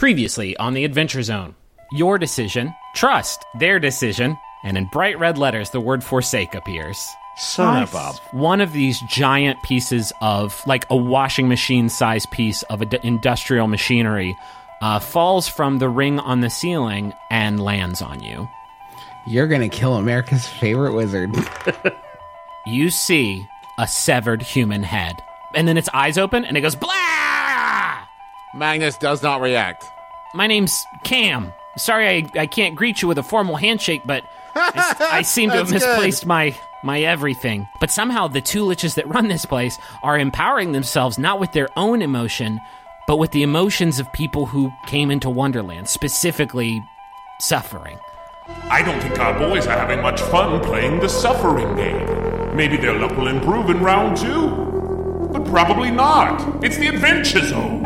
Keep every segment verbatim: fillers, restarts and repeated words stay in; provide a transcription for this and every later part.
Previously on the Adventure Zone. Your decision, trust, their decision, and in bright red letters, the word forsake appears. Son of a... One of these giant pieces of, like a washing machine-sized piece of a d- industrial machinery uh, falls from the ring on the ceiling and lands on you. You're gonna kill America's favorite wizard. You see a severed human head. And then its eyes open, and it goes, blah! Magnus does not react. My name's Cam. Sorry I, I can't greet you with a formal handshake, but I, I seem to have misplaced good. my my everything. But somehow the two liches that run this place are empowering themselves not with their own emotion, but with the emotions of people who came into Wonderland, specifically suffering. I don't think our boys are having much fun playing the suffering game. Maybe their luck will improve in round two. But probably not. It's the Adventure Zone.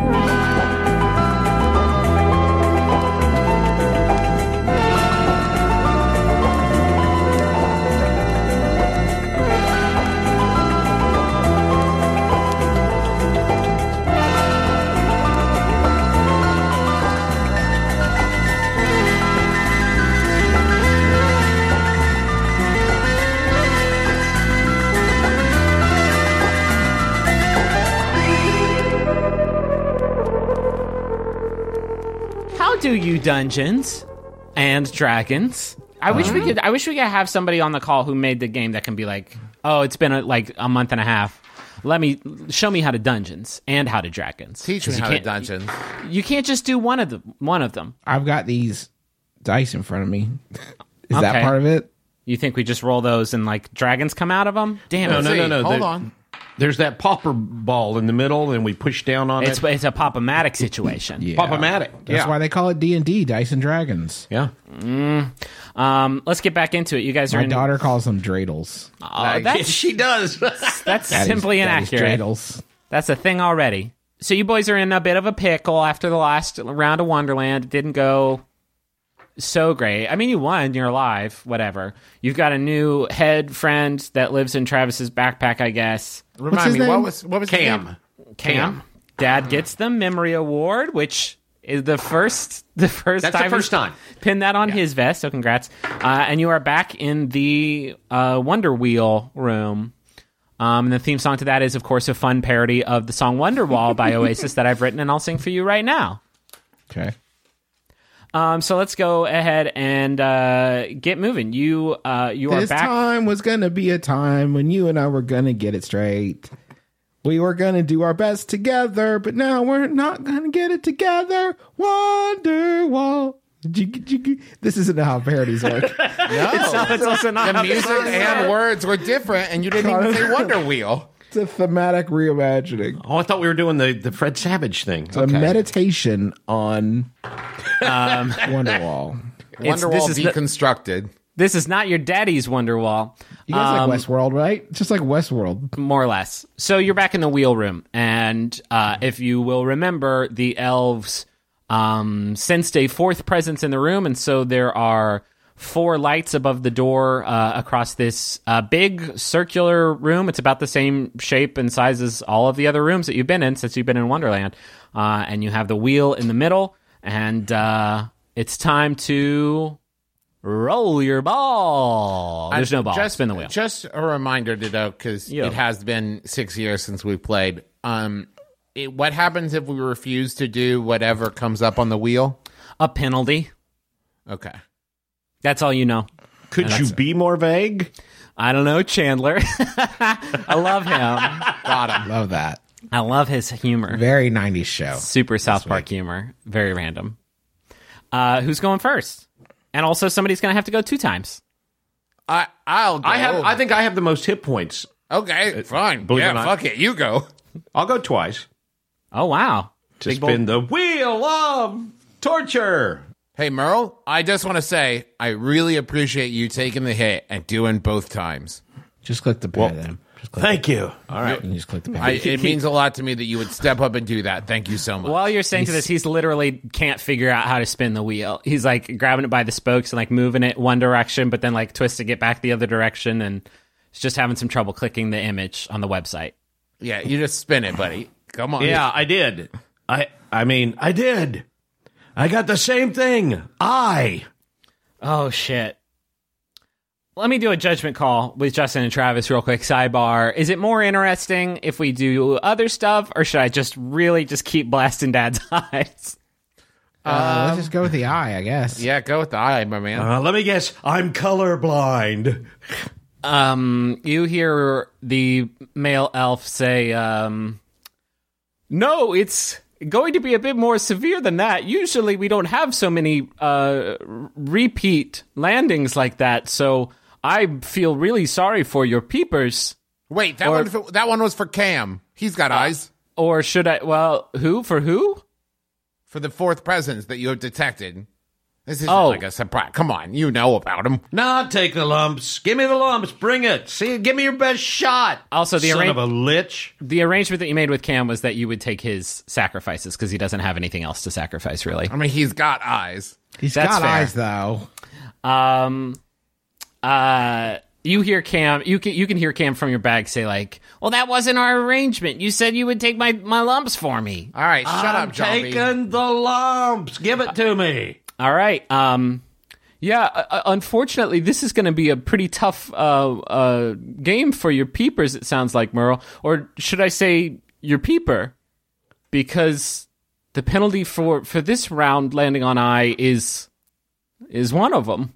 Do you Dungeons and Dragons? I uh-huh. wish we could. I wish we could have somebody on the call who made the game that can be like, oh, it's been a, like a month and a half. Let me show me how to Dungeons and how to Dragons. Teach me how to Dungeons. You, you can't just do one of them. One of them. I've got these dice in front of me. Is okay. that part of it? You think we just roll those and like dragons come out of them? Damn no, it! No, no, no, no. Hold the, on. There's that popper ball in the middle, and we push down on it's, it. It's a Pop-O-Matic situation. Yeah. Pop-O-Matic. That's yeah. why they call it D and D, Dice and Dragons. Yeah. Mm. Um, let's get back into it. You guys are My in... daughter calls them dreidels. Oh, that's, she does. That's Daddy's, simply Daddy's inaccurate. dreidels. That's a thing already. So you boys are in a bit of a pickle after the last round of Wonderland. It didn't go so great. I mean, you won. You're alive. Whatever. You've got a new head friend that lives in Travis's backpack, I guess. Remind me, name? what was what was Cam? Cam? Cam. Dad gets the memory award, which is the first the first That's time. the first time. Pinned that on yeah. his vest. So congrats. Uh, and you are back in the uh, Wonder Wheel room. Um, and the theme song to that is, of course, a fun parody of the song Wonderwall by Oasis that I've written, and I'll sing for you right now. Okay. Um, so let's go ahead and uh, get moving. You uh, you are this back. This time was going to be a time when you and I were going to get it straight. We were going to do our best together, but now we're not going to get it together. Wonderwall. This isn't how parodies work. No, it's, not, it's also not the music and words were different, and you didn't even say Wonder Wheel. It's a thematic reimagining. Oh, I thought we were doing the, the Fred Savage thing. It's okay. A meditation on um, Wonderwall. Wonderwall deconstructed. The, this is not your daddy's Wonderwall. You guys um, like Westworld, right? It's just like Westworld. More or less. So you're back in the wheel room, and uh, if you will remember, the elves um, sensed a fourth presence in the room, and so there are four lights above the door uh, across this uh, big circular room. It's about the same shape and size as all of the other rooms that you've been in since you've been in Wonderland. Uh, and you have the wheel in the middle, and uh, it's time to roll your ball. There's no ball. Just, Spin the wheel. Just a reminder, Ditto, because it has been six years since we played. Um, it, what happens if we refuse to do whatever comes up on the wheel? A penalty. Okay. That's all you know. Could you be more vague? I don't know, Chandler. I love him. Got him. Love that. I love his humor. Very nineties show. Super South Park humor. Very random. Uh, who's going first? And also, somebody's going to have to go two times. I, I'll go. I have. I think I have the most hit points. Okay, fine. Believe yeah, it or not. fuck it. You go. I'll go twice. Oh, wow. To Big spin bowl. the wheel of torture. Hey, Merle, I just want to say I really appreciate you taking the hit and doing both times. Just click the pad well, then. Just click thank it. you. All right. You just click the pad. I, it means a lot to me that you would step up and do that. Thank you so much. While you're saying to this, he's literally can't figure out how to spin the wheel. He's like grabbing it by the spokes and like moving it one direction, but then like twisting it back the other direction, and he's just having some trouble clicking the image on the website. Yeah, you just spin it, buddy. Come on. Yeah, I did. I I mean, I did. I got the same thing. I. Oh, shit. Let me do a judgment call with Justin and Travis real quick. Sidebar. Is it more interesting if we do other stuff, or should I just really just keep blasting Dad's eyes? Uh, um, let's just go with the eye, I guess. Yeah, go with the eye, my man. Uh, let me guess. I'm colorblind. Um, you hear the male elf say, um, no, it's going to be a bit more severe than that. Usually we don't have so many uh, repeat landings like that, so I feel really sorry for your peepers. Wait, that or, one that one was for Cam. He's got uh, eyes. Or should I, well, who? For who? For the fourth presence that you have detected. This isn't oh. like a surprise. Come on, you know about him. Nah, take the lumps. Give me the lumps. Bring it. See, give me your best shot. Also, the son arra- of a lich. The arrangement that you made with Cam was that you would take his sacrifices because he doesn't have anything else to sacrifice, really. I mean, he's got eyes. He's That's got fair. eyes, though. Um, uh, you hear Cam. You can you can hear Cam from your bag say like, "Well, that wasn't our arrangement. You said you would take my, my lumps for me." All right, shut I'm up, Johnny. taking the lumps. Give it to me. All right. Um. Yeah, uh, unfortunately, this is going to be a pretty tough uh, uh, game for your peepers, it sounds like, Merle. Or should I say your peeper? Because the penalty for, for this round landing on eye is is one of them.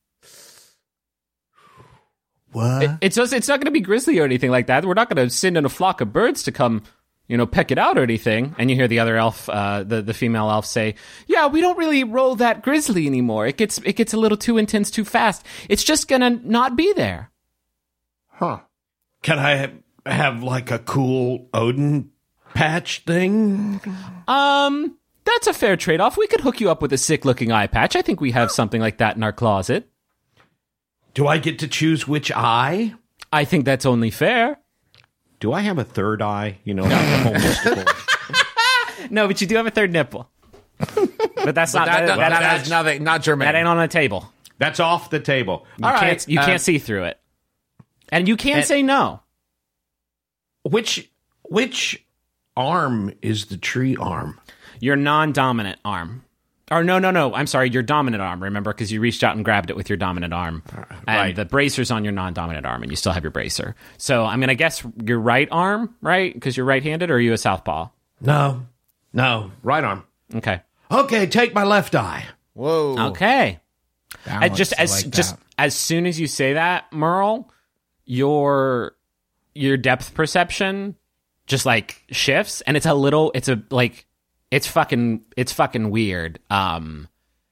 What? It, it's just, it's not going to be grizzly or anything like that. We're not going to send in a flock of birds to come, you know, peck it out or anything. And you hear the other elf, uh, the, the female elf say, yeah, we don't really roll that grizzly anymore. It gets, it gets a little too intense too fast. It's just gonna not be there. Huh. Can I have, have like a cool Odin patch thing? Um, that's a fair trade-off. We could hook you up with a sick-looking eye patch. I think we have something like that in our closet. Do I get to choose which eye? I think that's only fair. Do I have a third eye? You know, like mystical. No, but you do have a third nipple. But that's But not that, that, that, that, that that's, has nothing, not germane. that ain't on the table. That's off the table. You All can't right. you uh, can't see through it, and you can't and- say no. Which which arm is the tree arm? Your non-dominant arm. Or no, no, no. I'm sorry, your dominant arm, remember? Because you reached out and grabbed it with your dominant arm. And right. the bracer's on your non-dominant arm, and you still have your bracer. So I'm going to guess your right arm, right? Because you're right-handed, or are you a southpaw? No. No. Right arm. Okay. Okay, take my left eye. Whoa. Okay. I Balance, just I as like just that. as soon as you say that, Merle, your your depth perception just like shifts, and it's a little it's a like it's fucking it's fucking weird. Um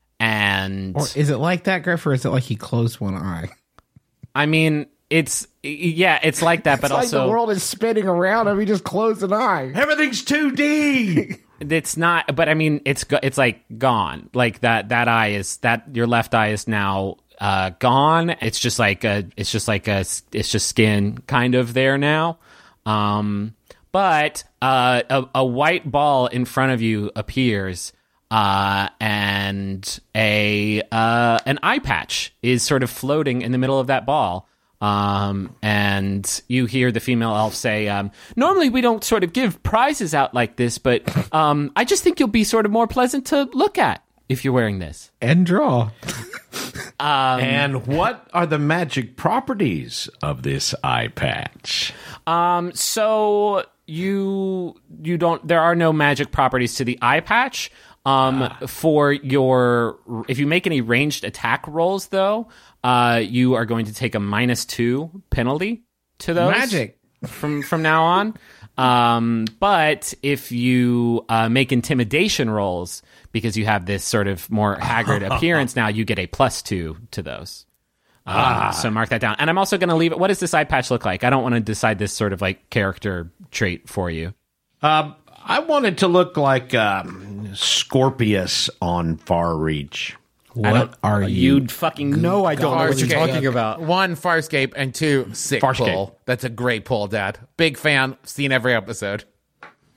and Or is it like that, Griff, or is it like he closed one eye? I mean, it's yeah, it's like that, but It's like also the world is spinning around and he just closed an eye. Everything's two D. it's not. But I mean, it's go- it's like gone. Like that that eye is that your left eye is now uh, gone. It's just like a it's just like a it's just skin kind of there now. Um, but uh, a, a white ball in front of you appears. Uh, and a uh, an eye patch is sort of floating in the middle of that ball. Um, and you hear the female elf say, um, normally we don't sort of give prizes out like this, but um, I just think you'll be sort of more pleasant to look at if you're wearing this. And draw. Um, And what are the magic properties of this eye patch? Um, so you you don't. There are no magic properties to the eye patch. Um, ah. For your, if you make any ranged attack rolls, though, uh, you are going to take a minus two penalty to those Magic from from now on. Um, but if you uh, make intimidation rolls, because you have this sort of more haggard appearance now, you get a plus two to those. Um, ah. So mark that down. And I'm also going to leave it. What does this eye patch look like? I don't want to decide this sort of like character trait for you. Uh, I want it to look like um, Scorpius on Far Reach. What are you? You'd fucking know I don't know what you're talking about. One, Farscape, and two, sick Farscape. pull. That's a great pull, Dad. Big fan. Seen every episode.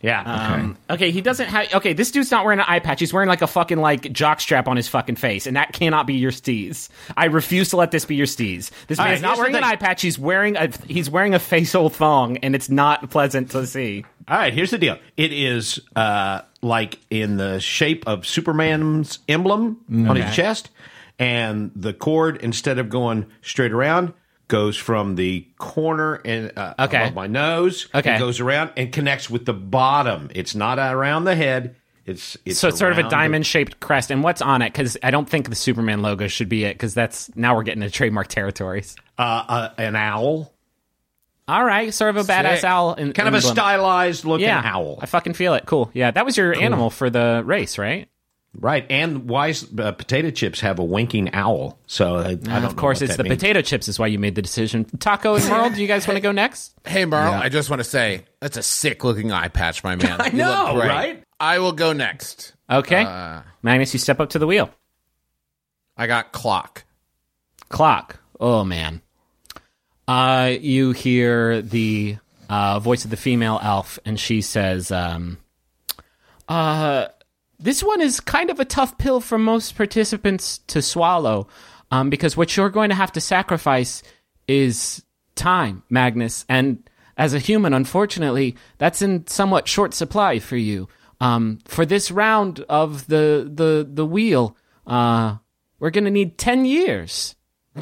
Yeah. Um, okay. okay, he doesn't have... Okay, this dude's not wearing an eye patch. He's wearing like a fucking like jock strap on his fucking face, and that cannot be your steez. I refuse to let this be your steez. This man is not wearing an eye patch. He's wearing a he's wearing a facial thong, and it's not pleasant to see. All right, here's the deal. It is uh, like in the shape of Superman's emblem okay. on his chest, and the cord, instead of going straight around, goes from the corner and uh, okay. above my nose. Okay. And goes around and connects with the bottom. It's not around the head. It's, it's so it's sort of a the- diamond-shaped crest. And what's on it? Because I don't think the Superman logo should be it, because that's now we're getting into trademark territories. Uh, uh, an owl. All right, sort of a badass Sick. owl. In, kind of emblem. a stylized looking yeah, owl. I fucking feel it. Cool. Yeah, that was your cool. animal for the race, right? Right, and Wise uh, potato chips have a winking owl. So I, I don't uh, of course, know what it's that the means. potato chips is why you made the decision. Taco and Merle, do you guys want to go next? Hey, Merle, yeah. I just want to say that's a sick looking eye patch, my man. I You know, look great. right? I will go next. Okay, uh, Magnus, you step up to the wheel. I got clock. Clock. Oh man. Uh, you hear the uh, voice of the female elf, and she says, um, uh, this one is kind of a tough pill for most participants to swallow, um, because what you're going to have to sacrifice is time, Magnus. And as a human, unfortunately, that's in somewhat short supply for you. Um, for this round of the, the, the wheel, uh, we're going to need ten years.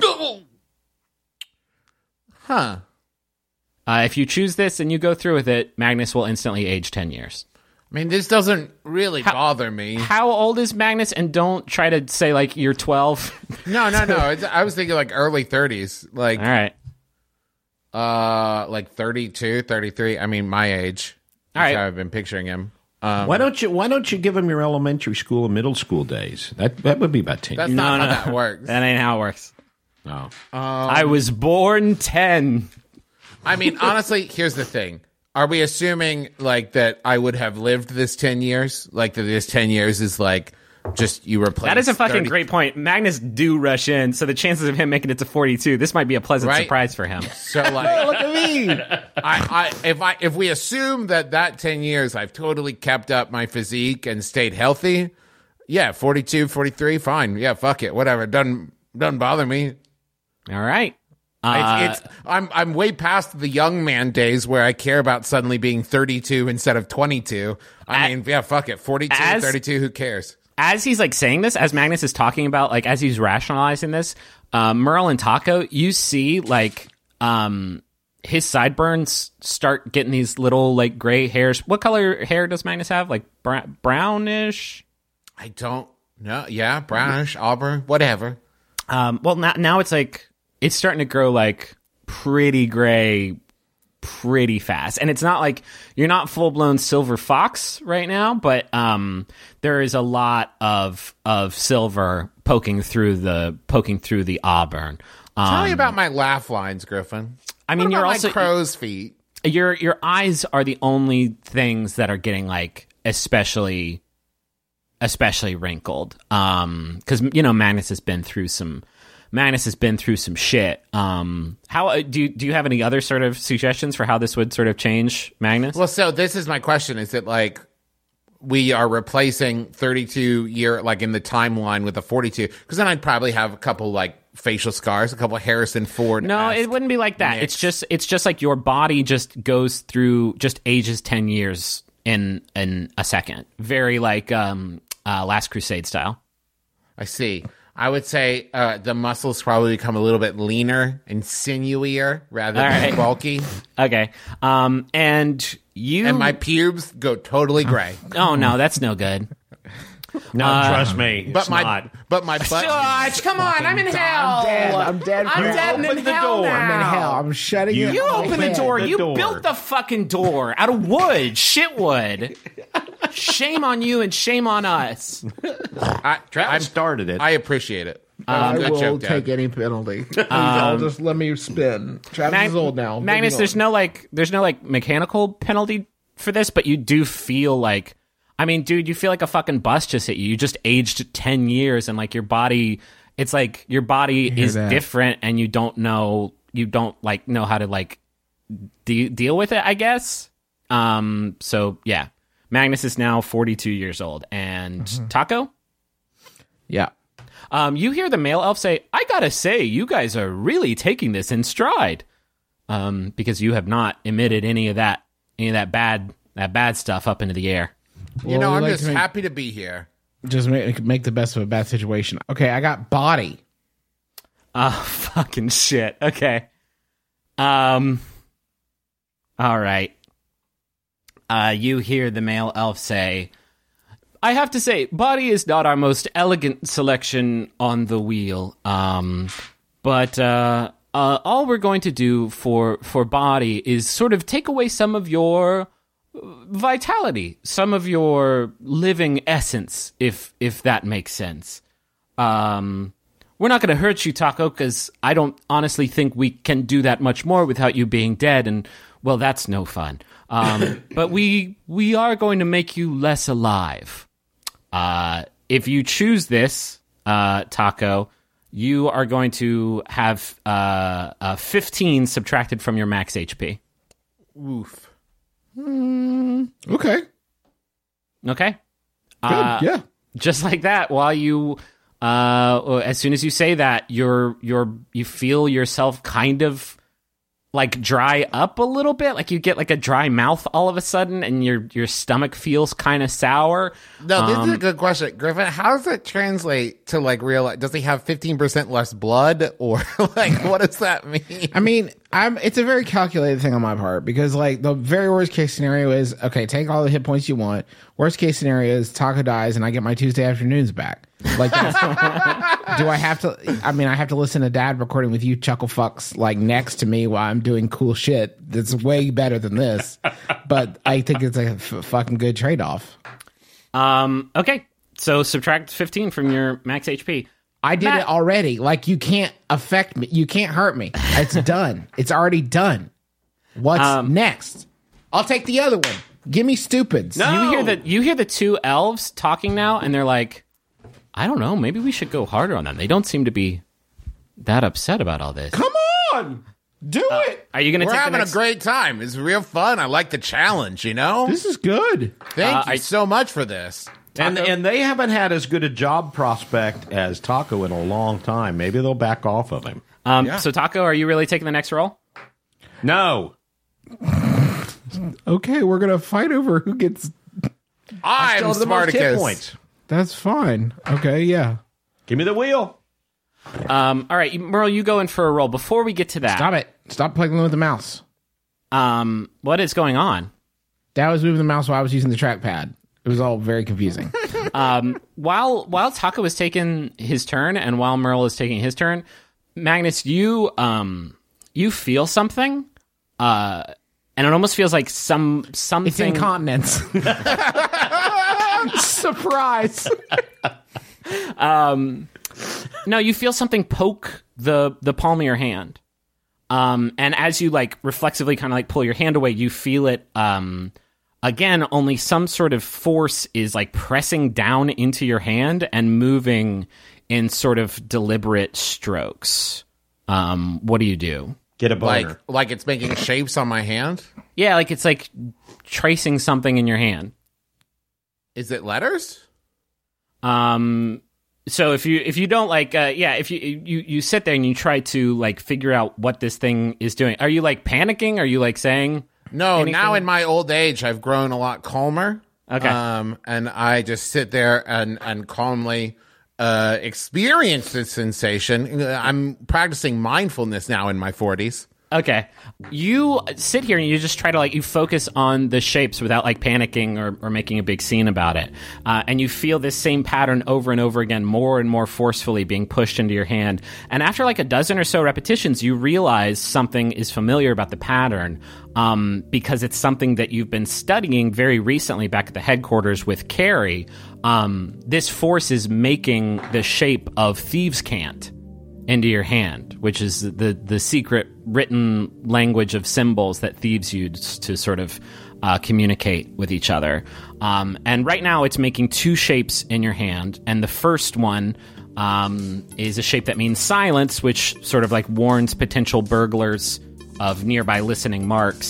Huh. Uh, if you choose this and you go through with it, Magnus will instantly age ten years. I mean, this doesn't really how, bother me. How old is Magnus? And don't try to say, like, you're twelve. No, no, no. It's, I was thinking, like, early thirties. Like, all right. Uh, like thirty-two, thirty-three. I mean, my age. All right. How I've been picturing him. Um, why don't you Why don't you give him your elementary school and middle school days? That that would be about ten. That's years. not no, how no. that works. That ain't how it works. No. Um, I was born ten. I mean, honestly, here's the thing. Are we assuming, like, that I would have lived this ten years? Like, that this ten years is, like, just you replace... That is a fucking thirty great point. Magnus do rush in, so the chances of him making it to forty-two, this might be a pleasant Right? surprise for him. So, like... Look at me. I, I, if I, if we assume that that ten years I've totally kept up my physique and stayed healthy, yeah, forty-two, forty-three, fine. Yeah, fuck it. Whatever. Doesn't, doesn't bother me. All right. Uh, It's, it's I'm I'm way past the young man days where I care about suddenly being thirty-two instead of twenty-two. I As- mean, yeah, fuck it. forty-two, as- thirty-two, who cares? As he's like saying this, as Magnus is talking about, like as he's rationalizing this, uh, Merle and Taco, you see like um, his sideburns start getting these little like gray hairs. What color hair does Magnus have? Like br- brownish? I don't know. Yeah, brownish, auburn, whatever. Um, well, now now it's like it's starting to grow like pretty gray pretty fast. And it's not like you're not full-blown silver fox right now, but um there is a lot of of silver poking through the poking through the auburn. Um, Tell me about my laugh lines, Griffin. I mean, What you're about also my crow's feet. your your eyes are the only things that are getting like especially especially wrinkled. Um cuz you know Magnus has been through some Magnus has been through some shit. Um, how do you, do you have any other sort of suggestions for how this would sort of change Magnus? Well, so this is my question: is it like we are replacing thirty-two year, like in the timeline, with a forty-two? Because then I'd probably have a couple like facial scars, a couple Harrison Ford. No, it wouldn't be like that. Nicks. It's just it's just like your body just goes through just ages ten years in in a second. Very like um, uh, Last Crusade style. I see. I would say uh, the muscles probably become a little bit leaner and sinewier rather All than right. bulky. Okay. Um, and you And my pubes go totally gray. oh no, that's no good. No, Uh, trust me. It's But my not. but my butt. George, come on, I'm in hell. I'm dead. I'm dead. I'm You dead and in opened the hell door. now. I'm in hell. I'm shutting You- it. You off. opened the door. the You door. built the fucking door out of wood, shit wood. Shame on you and shame on us. I, Travis I'm- started it. I appreciate it. I Good will joke, Dad. take any penalty. Please, I'll just let me spin. Travis Mag- is old now. Magnus, Moving there's on. no like, there's no like mechanical penalty for this, but you do feel like, I mean, dude, you feel like a fucking bus just hit you. You just aged ten years, and like your body, it's like your body hear is that. different, and you don't know, you don't like know how to like de- deal with it. I guess. Um, so yeah, Magnus is now forty-two years old, and mm-hmm. Taco. Yeah. Um, you hear the male elf say, "I gotta say, you guys are really taking this in stride." Um, because you have not emitted any of that, any of that bad, that bad stuff up into the air. You know, Well, we I'm like just to make- happy to be here. Just make make the best of a bad situation. Okay, I got body. Oh, fucking shit. Okay. Um. All right. Uh, you hear the male elf say, "I have to say, body is not our most elegant selection on the wheel. Um, but uh, uh, all we're going to do for for body is sort of take away some of your vitality, some of your living essence, if if that makes sense. Um, we're not going to hurt you, Taco, because I don't honestly think we can do that much more without you being dead, and well, that's no fun. Um, but we we are going to make you less alive. Uh, if you choose this, uh, Taco, you are going to have uh, uh, fifteen subtracted from your max H P. Oof. Okay. Okay. Good. Uh, yeah. Just like that, while you, uh, as soon as you say that, you're you're you feel yourself kind of like dry up a little bit, like you get like a dry mouth all of a sudden, and your your stomach feels kind of sour. No, this Um, is a good question, Griffin. How does it translate to like real? Does he have fifteen percent less blood, or like what does that mean? I mean, I'm. It's a very calculated thing on my part because, like, the very worst case scenario is okay. Take all the hit points you want. Worst case scenario is Taco dies and I get my Tuesday afternoons back. Like, that's, do I have to? I mean, I have to listen to Dad recording with you chuckle fucks like next to me while I'm doing cool shit. That's way better than this. But I think it's a f- fucking good trade off. Um. Okay. So subtract fifteen from your max H P. I did Matt- it already. Like, you can't affect me. You can't hurt me. It's done. It's already done. What's Um, next? I'll take the other one. Give me stupids. No. You hear the you hear the two elves talking now, and they're like, "I don't know. Maybe we should go harder on them. They don't seem to be that upset about all this." Come on, do it. Are you going to We're take the having next? a great time. It's real fun. I like the challenge. You know. This is good. Thank Uh, you I- so much for this. And and they haven't had as good a job prospect as Taco in a long time. Maybe they'll back off of him. Um. Yeah. So Taco, are you really taking the next roll? No, Okay, we're gonna fight over who gets. I I'm still have the most hit Spartacus. points. That's fine. Okay, yeah. Give me the wheel. Um. All right, Merle, you go in for a roll. Before we get to that, Stop it. Stop playing with the mouse. um, what is going on? Dad was moving the mouse while I was using the trackpad. It was all very confusing. Um, while while Taco is taking his turn, and while Merle is taking his turn, Magnus, you um you feel something, uh, and it almost feels like some something. It's incontinence. Surprise. No, you feel something poke the the palm of your hand, um, and as you like reflexively kind of like pull your hand away, you feel it. Um, again, only some sort of force is like pressing down into your hand and moving in sort of deliberate strokes. Um, what do you do? Get a boner. Like, like it's making shapes on my hand. Yeah, like it's like tracing something in your hand. Is it letters? Um, so if you if you don't like, uh, yeah, if you you you sit there and you try to like figure out what this thing is doing, are you like panicking? Are you like saying? No, Anything? now in my old age, I've grown a lot calmer. Okay. Um, and I just sit there and, and calmly uh, experience this sensation. I'm practicing mindfulness now in my forties. Okay. You sit here and you just try to like, you focus on the shapes without like panicking or, or making a big scene about it. Uh, and you feel this same pattern over and over again, more and more forcefully being pushed into your hand. And after like a dozen or so repetitions, you realize something is familiar about the pattern, um, because it's something that you've been studying very recently back at the headquarters with Carrie. Um, this force is making the shape of thieves' cant into your hand, which is the the secret written language of symbols that thieves use to sort of uh, communicate with each other. Um, and right now it's making two shapes in your hand, and the first one um, is a shape that means silence, which sort of like warns potential burglars of nearby listening marks.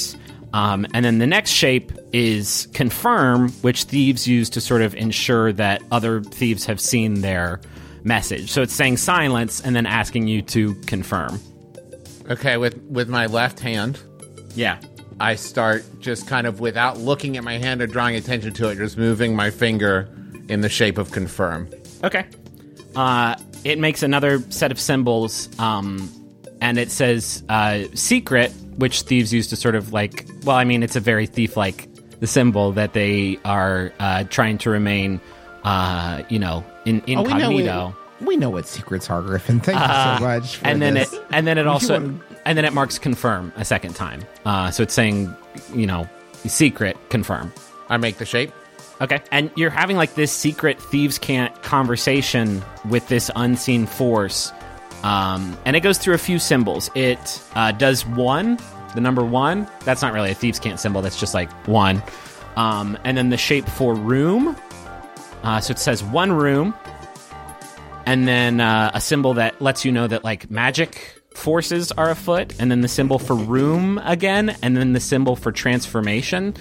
Um, and then the next shape is confirm, which thieves use to sort of ensure that other thieves have seen their message. So it's saying silence and then asking you to confirm. Okay, with, with my left hand, Yeah. I start just kind of, without looking at my hand or drawing attention to it, just moving my finger in the shape of confirm. Okay. Uh, it makes another set of symbols, um, and it says uh, secret, which thieves use to sort of like, well, I mean, it's a very thief-like the symbol that they are uh, trying to remain, uh, you know, in, Oh, we know, incognito. we, we know what secrets are, Griffin. Thank you so much. For and then this. it and then it If you also want- and then it marks confirm a second time. Uh, so it's saying, you know, secret confirm. I make the shape. Okay. And you're having like this secret thieves can't conversation with this unseen force. Um, and it goes through a few symbols. It uh, does one, the number one. That's not really a thieves can't symbol. That's just like one. Um, and then the shape for room. Uh, so it says one room. And then uh, a symbol that lets you know that like magic forces are afoot. And then the symbol for room again. And then the symbol for transformation.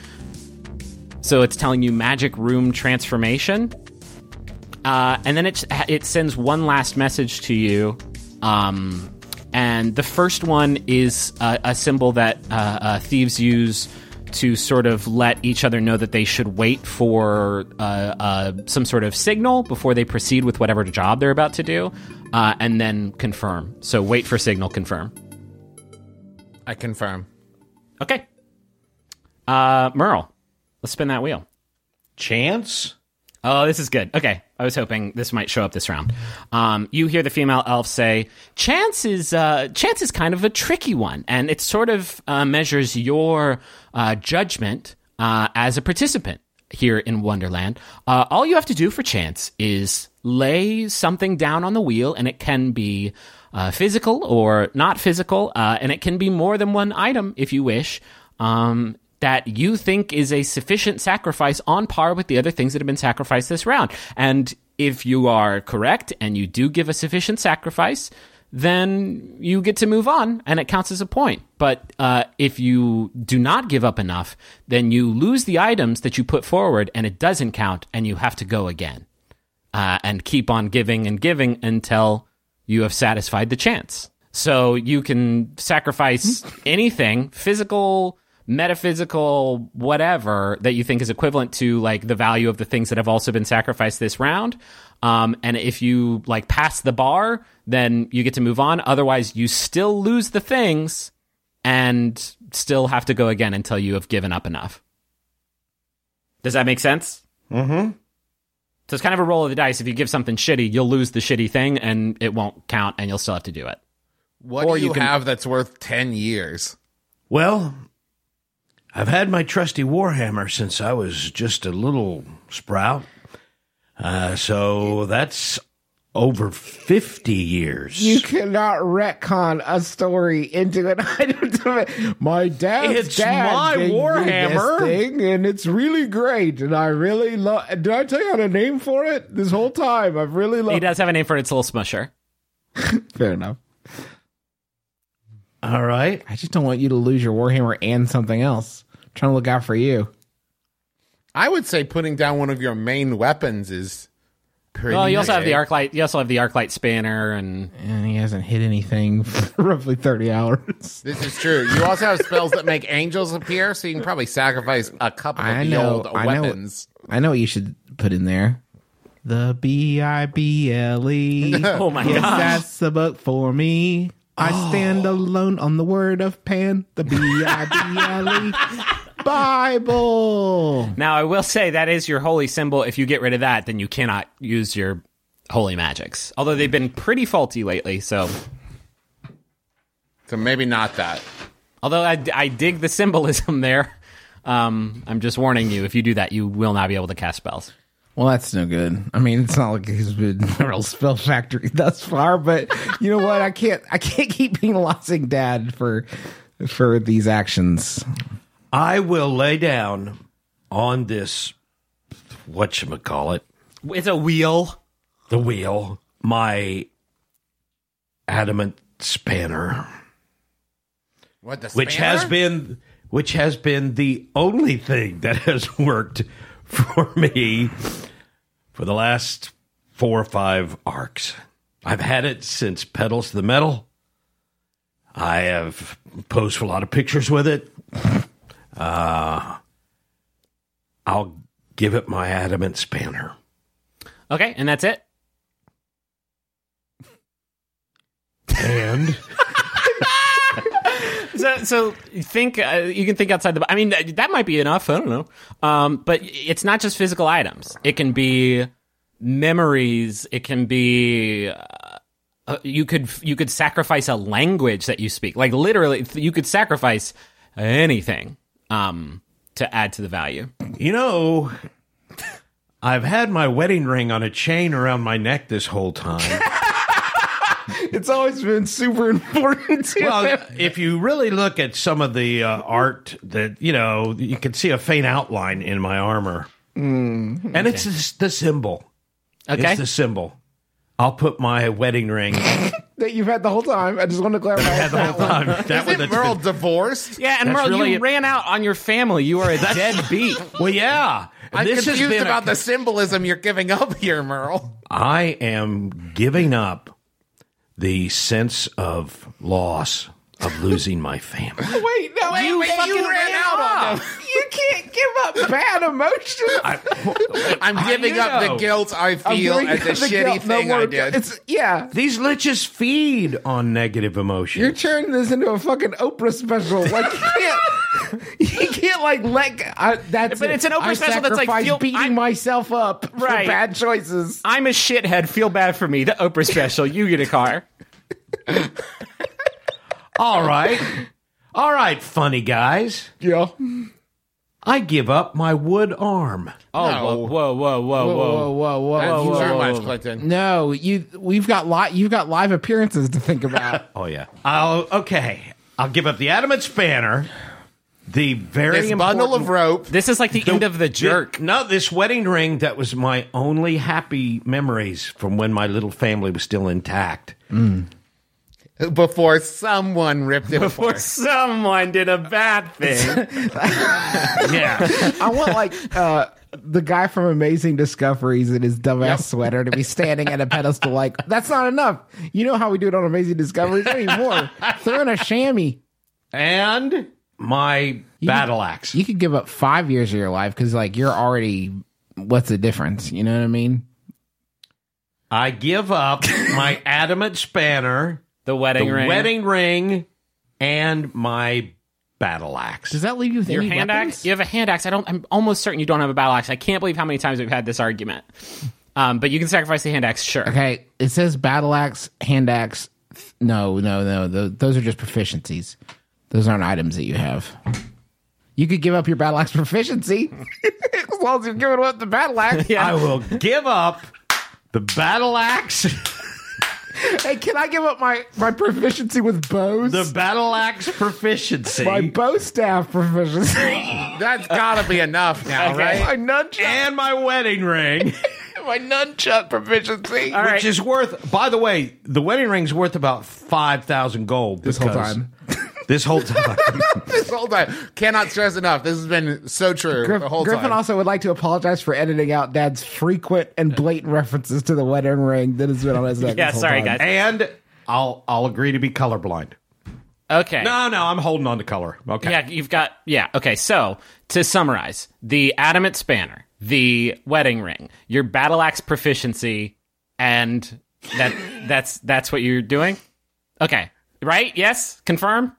So it's telling you magic room transformation. Uh, and then it, it sends one last message to you. Um, and the first one is a, a symbol that uh, uh, thieves use to sort of let each other know that they should wait for uh, uh, some sort of signal before they proceed with whatever job they're about to do. Uh, and then confirm. So wait for signal, confirm. I confirm. Okay. Uh, Merle. Let's spin that wheel. Chance? Oh, this is good. Okay. I was hoping this might show up this round. Um, you hear the female elf say, Chance is, uh, Chance is kind of a tricky one, and it sort of uh, measures your uh, judgment uh, as a participant here in Wonderland. Uh, all you have to do for Chance is lay something down on the wheel, and it can be uh, physical or not physical, uh, and it can be more than one item if you wish. Um, that you think is a sufficient sacrifice on par with the other things that have been sacrificed this round. And if you are correct and you do give a sufficient sacrifice, then you get to move on and it counts as a point. But uh, if you do not give up enough, then you lose the items that you put forward and it doesn't count and you have to go again uh, and keep on giving and giving until you have satisfied the chance. So you can sacrifice anything, physical, metaphysical, whatever that you think is equivalent to like the value of the things that have also been sacrificed this round. Um, and if you like pass the bar, then you get to move on. Otherwise, you still lose the things and still have to go again until you have given up enough. Does that make sense? Mm-hmm. So it's kind of a roll of the dice. If you give something shitty, you'll lose the shitty thing and it won't count and you'll still have to do it. What Or do you, you can- have that's worth ten years? Well, I've had my trusty Warhammer since I was just a little sprout. Uh, so that's over fifty years. You cannot retcon a story into an item. To my dad's It's dad my gave me Warhammer. this thing, and it's really great. And I really love. Did I tell you how a name for it this whole time? I've really He loved. does have a name for it. It's a little smusher. Fair enough. All right. I just don't want you to lose your Warhammer and something else. I'm trying to look out for you. I would say putting down one of your main weapons is pretty. Well, you also have the arc. Arclight. You also have the Arclight spanner, and And he hasn't hit anything for roughly thirty hours. This is true. You also have spells that make angels appear, so you can probably sacrifice a couple of I the know, old I know. weapons. I know what you should put in there. The B I B L E. oh my Yes, gosh, that's the book for me. I stand alone on the word of Pan, the B I B L E Bible. Now, I will say that is your holy symbol. If you get rid of that, then you cannot use your holy magics. Although they've been pretty faulty lately, so... So maybe not that. Although I, I dig the symbolism there, um, I'm just warning you, if you do that, you will not be able to cast spells. Well, that's no good. I mean, it's not like he's been a real spell factory thus far, but you know what? I can't I can't keep penalizing Dad for for these actions. I will lay down on this, whatchamacallit, It's a wheel. the wheel, my adamant spanner, What the which spanner? has been which has been the only thing that has worked for me for the last four or five arcs. I've had it since Pedals to the Metal. I have posed for a lot of pictures with it. Uh, I'll give it my adamant spanner. Okay, and that's it? And... So, so think uh, you can think outside the. I mean, that, that might be enough. I don't know. Um, but it's not just physical items. It can be memories. It can be. Uh, uh, you could you could sacrifice a language that you speak. Like literally, you could sacrifice anything um, to add to the value. You know, I've had my wedding ring on a chain around my neck this whole time. It's always been super important to Well, him. if you really look at some of the uh, art that, you know, you can see a faint outline in my armor. Mm, and okay. It's the, the symbol. Okay. It's the symbol. I'll put my wedding ring. That you've had the whole time. I just want to clarify. I had the whole time. That one Isn't that's Merle been- divorced? Yeah, and Merle, really you it. ran out on your family. You are a deadbeat. Well, yeah. I'm This has confused been about a- the symbolism you're giving up here, Merle. I am giving up the sense of loss of losing my family. Wait, no, wait, You wait, fucking you ran ran out on off. them. You can't give up bad emotions. I'm giving you up know. the guilt I I'm feel giving at the up the shitty guilt, no thing more I guilt. did. It's yeah. These liches feed on negative emotions. You're turning this into a fucking Oprah special. Like you can't, you can't like let. I, that's But it. it's an Oprah I special that's like, sacrifice feel- beating I'm- myself up Right. for bad choices. I'm a shithead. Feel bad for me. The Oprah special. You get a car. All right. All right, funny guys. Yeah. I give up my wood arm. Oh, No. whoa, whoa, whoa, whoa, Whoa, whoa, whoa, whoa, Thank whoa, you whoa, very whoa, much, whoa. Clinton. No, you. We've got li- You've got live appearances to think about. Oh, yeah. I'll, okay. I'll give up the adamant spanner. The very This important... bundle of rope. This is like the, end of the jerk. Thi- no, this wedding ring that was my only happy memories from when my little family was still intact. Before someone ripped it Before apart. someone did a bad thing. Yeah. I want like uh, the guy from Amazing Discoveries in his dumbass sweater to be standing at a pedestal. Like that's not enough. You know how we do it on Amazing Discoveries? I need more. Throw in a chamois. And my battle axe. You could give up five years of your life because like you're already. What's the difference? You know what I mean? I give up my adamant spanner, The wedding the ring. wedding ring, and my battle axe. Does that leave you with Your any hand weapons? axe? You have a hand axe. I don't. I'm almost certain you don't have a battle axe. I can't believe how many times we've had this argument. Um, but you can sacrifice the hand axe, sure. Okay, it says battle axe, hand axe. No, no, no. Th- those are just proficiencies. Those aren't items that you have. You could give up your battle axe proficiency as long as you're giving up the battle axe. Yeah. I will give up the battle axe, Hey, can I give up my, my proficiency with bows? the battle axe proficiency, my bow staff proficiency. That's gotta be enough now, Okay. my right? nunchuck, and my wedding ring, my nunchuck proficiency. All right. which is worth. By the way, the wedding ring's worth about five thousand gold This whole because- time. This whole time. This whole time. Cannot stress enough. This has been so true Griff, the whole Griffin time. also would like to apologize for editing out Dad's frequent and blatant references to the wedding ring that has been on his neck. Yeah, this whole sorry, time. guys. And I'll I'll agree to be colorblind. Okay. No, no, I'm holding on to color. Okay. Yeah, you've got. Yeah. Okay. So to summarize, the adamant spanner, the wedding ring, your battle axe proficiency, and that that's that's what you're doing. Okay. Right? Yes. Confirm.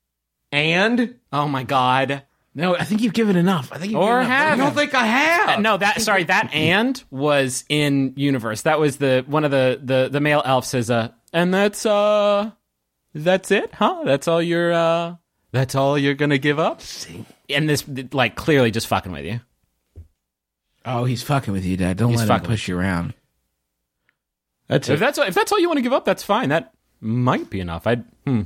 And Oh my God. No, I think you've given enough. I think you've Or given enough. I have. don't think I have. No, that sorry, that and was in universe. That was the one of the the the male elves says, uh, and that's uh, that's it, huh? That's all you're uh, that's all you're gonna give up. And this like clearly just fucking with you. Oh, he's fucking with you, Dad. Don't He's let him fucking push you around. That's If it. that's if that's all you want to give up, that's fine. That might be enough. I hmm.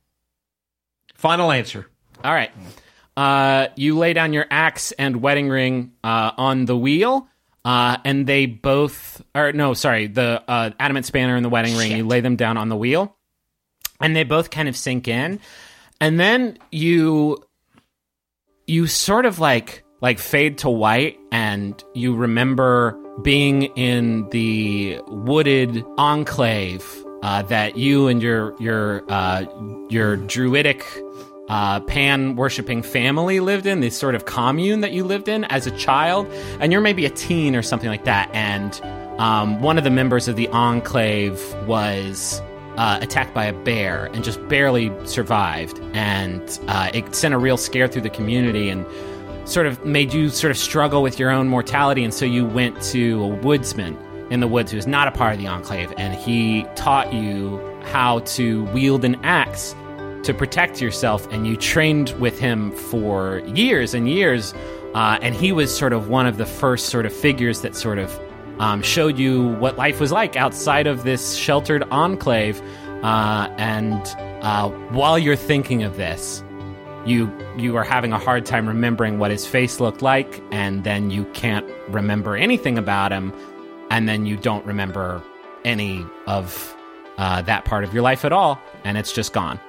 Final answer. All right. Uh, you lay down your axe and wedding ring uh, on the wheel, uh, and they both, or no, sorry, the uh, adamant spanner and the wedding ring, you lay them down on the wheel, and they both kind of sink in. And then you you sort of like like fade to white, and you remember being in the wooded enclave uh, that you and your your uh, your druidic uh, pan worshipping family lived in, this sort of commune that you lived in as a child, and you're maybe a teen or something like that, and um, one of the members of the enclave was uh, attacked by a bear and just barely survived, and uh, it sent a real scare through the community and sort of made you sort of struggle with your own mortality, and so you went to a woodsman in the woods who's not a part of the enclave, and he taught you how to wield an axe to protect yourself, and you trained with him for years and years, uh, and he was sort of one of the first sort of figures that sort of um, showed you what life was like outside of this sheltered enclave, uh, and uh, while you're thinking of this, You you are having a hard time remembering what his face looked like, and then you can't remember anything about him, and then you don't remember any of uh, that part of your life at all, and it's just gone.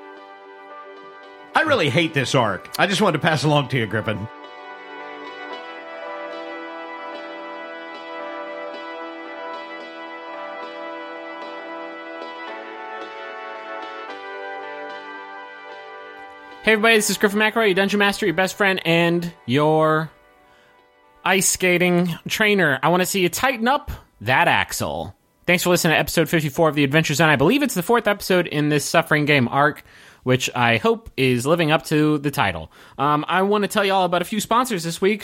I really hate this arc. I just wanted to pass along to you, Griffin. Hey everybody, this is Griffin McElroy, your Dungeon Master, your best friend, and your ice skating trainer. I want to see you tighten up that axle. Thanks for listening to episode fifty-four of The Adventure Zone. I believe it's the fourth episode in this Suffering Game arc, which I hope is living up to the title. Um, I want to tell you all about a few sponsors this week.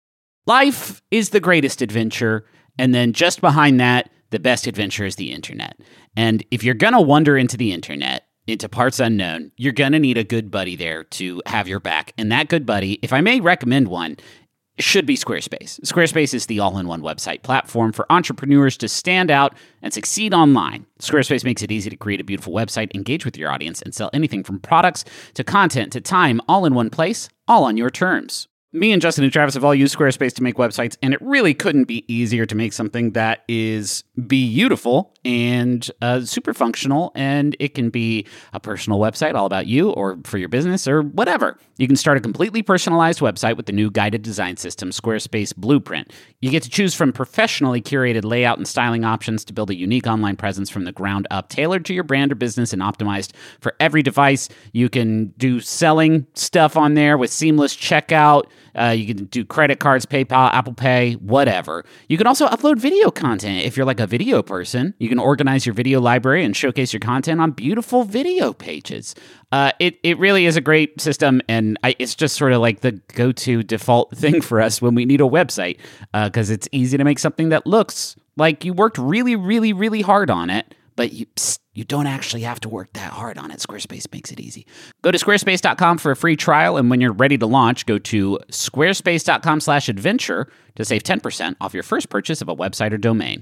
Life is the greatest adventure, and then just behind that, the best adventure is the internet. And if you're going to wander into the internet, into parts unknown, you're going to need a good buddy there to have your back. And that good buddy, if I may recommend one, should be Squarespace. Squarespace is the all-in-one website platform for entrepreneurs to stand out and succeed online. Squarespace makes it easy to create a beautiful website, engage with your audience, and sell anything from products to content to time, all in one place, all on your terms. Me and Justin and Travis have all used Squarespace to make websites, and it really couldn't be easier to make something that is beautiful and uh, super functional, and it can be a personal website all about you or for your business or whatever. You can start a completely personalized website with the new guided design system, Squarespace Blueprint. You get to choose from professionally curated layout and styling options to build a unique online presence from the ground up, tailored to your brand or business and optimized for every device. You can do selling stuff on there with seamless checkout. Uh, you can do credit cards, PayPal, Apple Pay, whatever. You can also upload video content if you're like a video person. You can organize your video library and showcase your content on beautiful video pages. Uh, it, it really is a great system, and I, it's just sort of like the go-to default thing for us when we need a website, because uh, it's easy to make something that looks like you worked really, really, really hard on it, but you psst, you don't actually have to work that hard on it. Squarespace makes it easy. Go to squarespace dot com for a free trial, and when you're ready to launch, go to squarespace dot com slash adventure to save ten percent off your first purchase of a website or domain.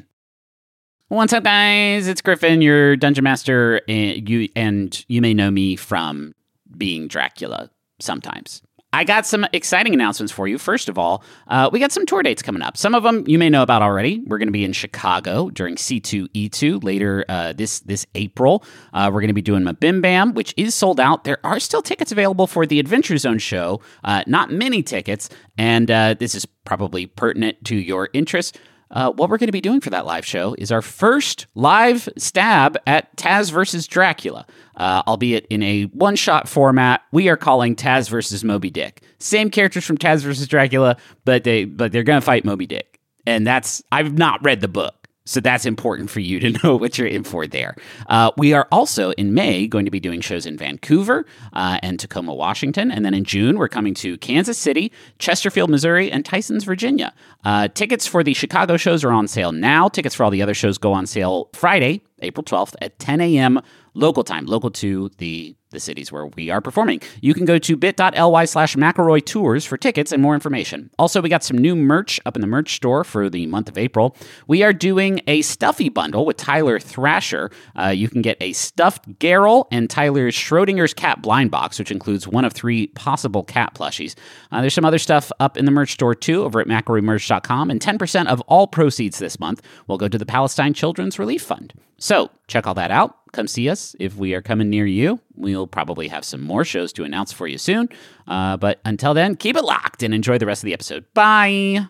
What's up, guys? It's Griffin, your Dungeon Master, and you, and you may know me from being Dracula sometimes. I got some exciting announcements for you. First of all, uh, we got some tour dates coming up. Some of them you may know about already. We're going to be in Chicago during C two E two later uh, this this April. Uh, we're going to be doing Mabim Bam, which is sold out. There are still tickets available for the Adventure Zone show. Uh, not many tickets, and uh, this is probably pertinent to your interest. Uh, what we're going to be doing for that live show is our first live stab at Taz versus Dracula, uh, albeit in a one-shot format. We are calling Taz versus Moby Dick. Same characters from Taz versus Dracula, but they but they're going to fight Moby Dick, and that's I've not read the book. So that's important for you to know what you're in for there. Uh, we are also, in May, going to be doing shows in Vancouver uh, and Tacoma, Washington. And then in June, we're coming to Kansas City, Chesterfield, Missouri, and Tysons, Virginia. Uh, tickets for the Chicago shows are on sale now. Tickets for all the other shows go on sale Friday, April twelfth at ten a.m. local time, local to the, the cities where we are performing. You can go to bit.ly slash McElroy Tours for tickets and more information. Also, we got some new merch up in the merch store for the month of April. We are doing a Stuffy bundle with Tyler Thrasher. Uh, you can get a stuffed Geralt and Tyler's Schrodinger's cat blind box, which includes one of three possible cat plushies. Uh, there's some other stuff up in the merch store, too, over at McElroy Merch dot com, and ten percent of all proceeds this month will go to the Palestine Children's Relief Fund. So check all that out. Come see us if we are coming near you. We'll probably have some more shows to announce for you soon. Uh, but until then, keep it locked and enjoy the rest of the episode. Bye.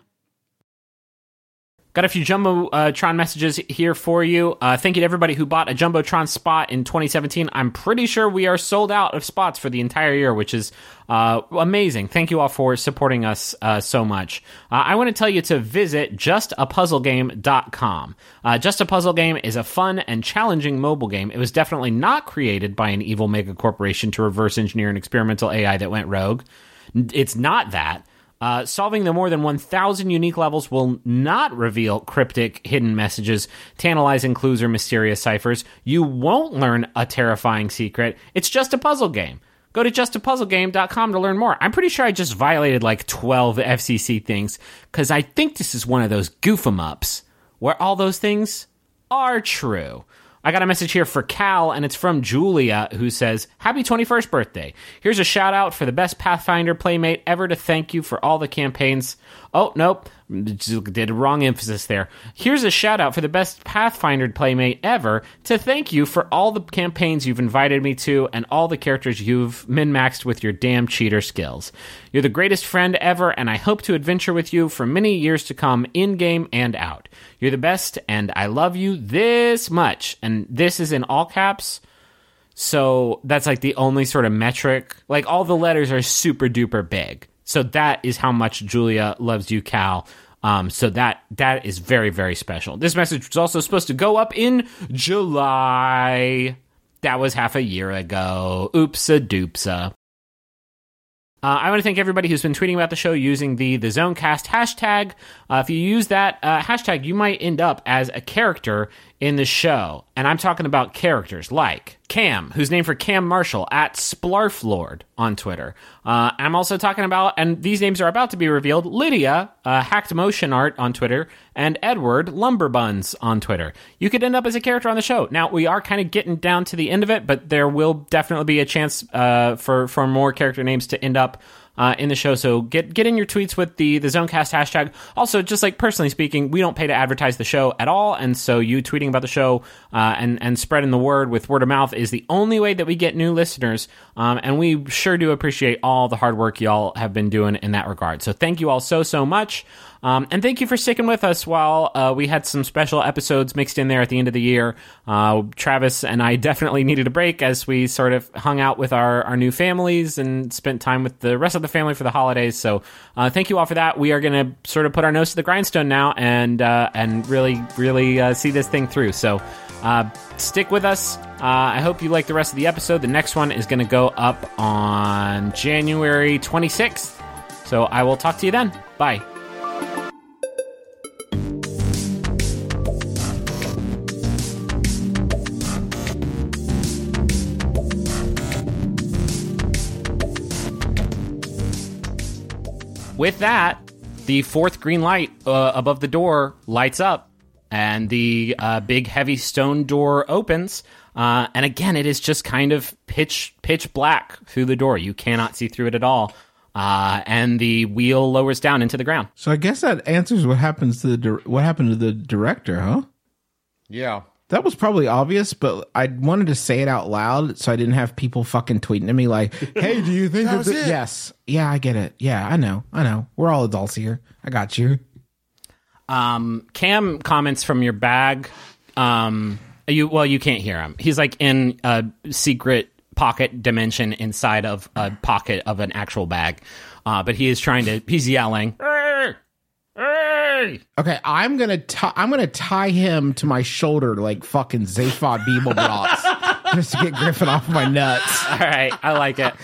Got a few Jumbotron messages here for you. Uh, thank you to everybody who bought a Jumbotron spot in twenty seventeen. I'm pretty sure we are sold out of spots for the entire year, which is uh, amazing. Thank you all for supporting us uh, so much. Uh, I want to tell you to visit just a puzzle game dot com. Uh, Just a Puzzle Game is a fun and challenging mobile game. It was definitely not created by an evil mega corporation to reverse engineer an experimental A I that went rogue. It's not that. Uh, solving the more than one thousand unique levels will not reveal cryptic hidden messages, tantalizing clues, or mysterious ciphers. You won't learn a terrifying secret. It's just a puzzle game. Go to just a puzzle game dot com to learn more. I'm pretty sure I just violated like twelve F C C things, because I think this is one of those goof-em-ups where all those things are true. I got a message here for Cal, and it's from Julia, who says, happy twenty-first birthday. Here's a shout out for the best Pathfinder playmate ever to thank you for all the campaigns. Oh, nope. Did a wrong emphasis there. Here's a shout out for the best Pathfinder playmate ever to thank you for all the campaigns you've invited me to and all the characters you've min-maxed with your damn cheater skills. You're the greatest friend ever, and I hope to adventure with you for many years to come, in-game and out. You're the best, and I love you this much. And this is in all caps, so that's like the only sort of metric. Like, all the letters are super duper big. So that is how much Julia loves you, Cal. Um, so that that is very, very special. This message was also supposed to go up in July. That was half a year ago. Oopsa-doopsa. Uh, I want to thank everybody who's been tweeting about the show using the the Zonecast hashtag. Uh, if you use that uh, hashtag, you might end up as a character in the show. And I'm talking about characters like Cam, who's named for Cam Marshall, at Splarflord on Twitter. Uh, I'm also talking about, and these names are about to be revealed, Lydia, uh, Hacked Motion Art on Twitter, and Edward Lumberbuns on Twitter. You could end up as a character on the show. Now, we are kind of getting down to the end of it, but there will definitely be a chance uh, for, for more character names to end up Uh, in the show, so get get in your tweets with the, the Zonecast hashtag. Also, just like personally speaking, we don't pay to advertise the show at all, and so you tweeting about the show uh, and, and spreading the word with word of mouth is the only way that we get new listeners, um, and we sure do appreciate all the hard work y'all have been doing in that regard. So thank you all so, so much. Um, and thank you for sticking with us while uh, we had some special episodes mixed in there at the end of the year. Uh, Travis and I definitely needed a break as we sort of hung out with our, our new families and spent time with the rest of the family for the holidays. So uh, thank you all for that. We are going to sort of put our nose to the grindstone now and uh, and really, really uh, see this thing through. So uh, stick with us. Uh, I hope you like the rest of the episode. The next one is going to go up on January twenty-sixth. So I will talk to you then. Bye. With that, the fourth green light uh, above the door lights up, and the uh, big heavy stone door opens. Uh, and again, it is just kind of pitch pitch black through the door. You cannot see through it at all. Uh, and the wheel lowers down into the ground. So I guess that answers what happens to the dir- what happened to the director, huh? Yeah. That was probably obvious, but I wanted to say it out loud so I didn't have people fucking tweeting at me like, hey, do you think That of was the-? it. Yes. Yeah, I get it. Yeah, I know. I know. We're all adults here. I got you. Um, Cam comments from your bag. Um, you well, you can't hear him. He's like in a secret pocket dimension inside of a pocket of an actual bag. Uh, but he is trying to, he's yelling, "Hey! Hey!" Okay, I'm gonna tie. I'm gonna tie him to my shoulder like fucking Zaphod Beeblebrox, just to get Griffin off my nuts. All right, I like it.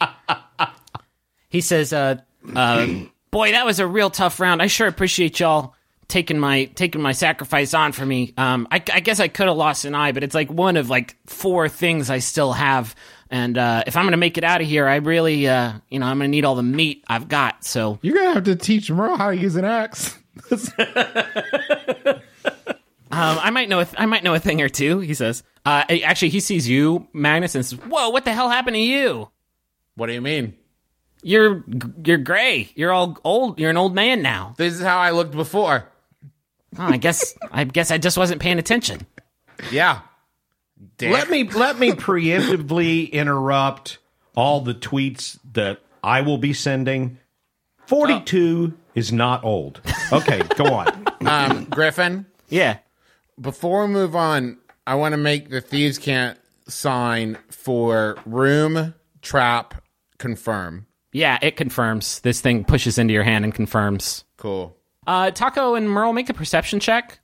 He says, uh, uh, boy, that was a real tough round. I sure appreciate y'all taking my taking my sacrifice on for me. Um, I, I guess I could have lost an eye, but it's like one of like four things I still have. And uh, if I'm going to make it out of here, I really, uh, you know, I'm going to need all the meat I've got. So You're gonna have to teach Merle how to use an axe. um, I might know, a th- I might know a thing or two. He says. Uh, actually, he sees you, Magnus, and says, "Whoa, what the hell happened to you? What do you mean? You're you're gray. You're all old. You're an old man now." This is how I looked before. Oh, I guess I guess I just wasn't paying attention. Yeah. Dick. Let me let me preemptively interrupt all the tweets that I will be sending. forty-two oh. is not old. Okay, go on. Um, Griffin, Yeah. before we move on, I want to make the Thieves Can't sign for room, trap, confirm. Yeah, it confirms. This thing pushes into your hand and confirms. Cool. Uh, Taco and Merle, make a perception check.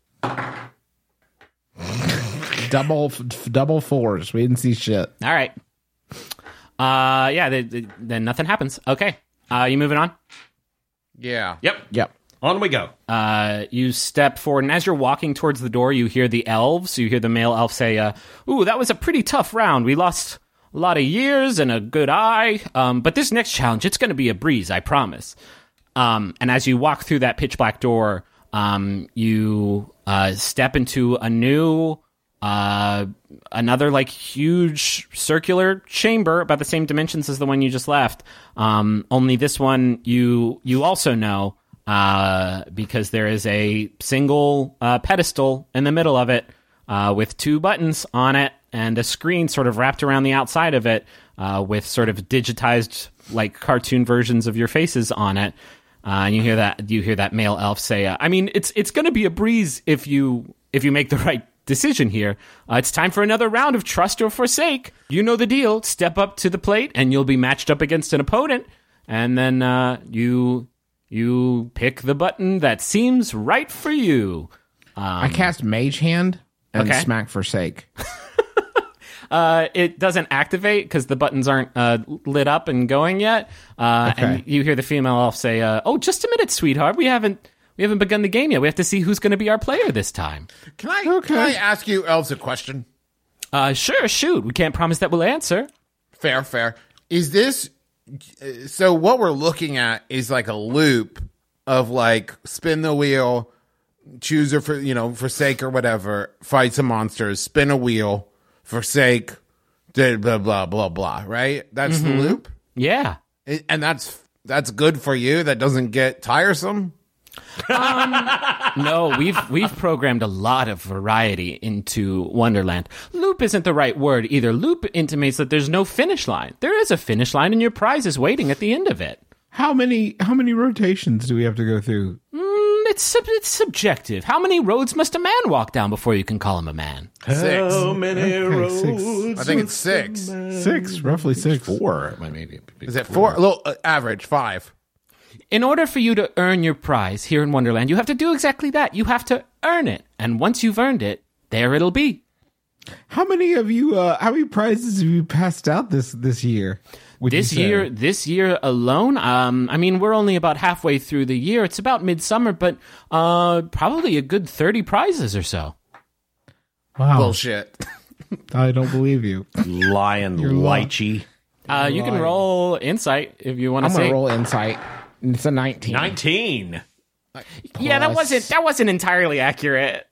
Double f- double fours. We didn't see shit. All right. Uh, yeah, they, they, then nothing happens. Okay. Uh, you moving on? Yeah. Yep, Yep. on we go. Uh, you step forward, and as you're walking towards the door, you hear the elves. You hear the male elf say, uh, ooh, that was a pretty tough round. We lost a lot of years and a good eye. Um, but this next challenge, it's going to be a breeze, I promise. Um, and as you walk through that pitch black door, um, you uh, step into a new, uh, another like huge circular chamber about the same dimensions as the one you just left. Um, only this one you you also know uh, because there is a single uh, pedestal in the middle of it uh, with two buttons on it and a screen sort of wrapped around the outside of it uh, with sort of digitized like cartoon versions of your faces on it. Uh, and you hear that you hear that male elf say, uh, "I mean, it's it's going to be a breeze if you if you make the right decision here. Uh, it's time for another round of Trust or Forsake. You know the deal. Step up to the plate, and you'll be matched up against an opponent. And then uh, you you pick the button that seems right for you." Um, I cast Mage Hand and Okay. Smack Forsake. Uh, it doesn't activate because the buttons aren't uh, lit up and going yet. Uh, Okay. And you hear the female elf say, uh, "Oh, just a minute, sweetheart. We haven't we haven't begun the game yet. We have to see who's going to be our player this time." Can I, Okay. can I ask you, elves, a question? Uh, sure, shoot. We can't promise that we'll answer. Fair, fair. Is this so? What we're looking at is like a loop of like spin the wheel, choose or for you know forsake or whatever, fight some monsters, spin a wheel, forsake, blah blah blah blah blah. Right? That's the loop, Yeah. It- and that's that's good for you. That doesn't get tiresome. No, we've we've programmed a lot of variety into Wonderland. Loop isn't the right word either. Loop intimates that there's no finish line. There is a finish line, and your prize is waiting at the end of it. How many how many rotations do we have to go through? Mm, it's sub- it's subjective. How many roads must a man walk down before you can call him a man? Six. How many roads? six. I think it's six. Six, roughly six. Four. Maybe. Is it four? A little uh, average five. In order for you to earn your prize here in Wonderland, you have to do exactly that. You have to earn it, and once you've earned it, there it'll be. How many of you? Uh, how many prizes have you passed out this this year? would This you say? year, this year alone, um, I mean, we're only about halfway through the year. It's about midsummer, but uh, probably a good thirty prizes or so. Wow, Bullshit. I don't believe you. Lion lychee. Uh, you can roll insight if you want to I'm gonna say. roll insight. It's a nineteen. Nineteen. Yeah, that Plus- wasn't that wasn't entirely accurate.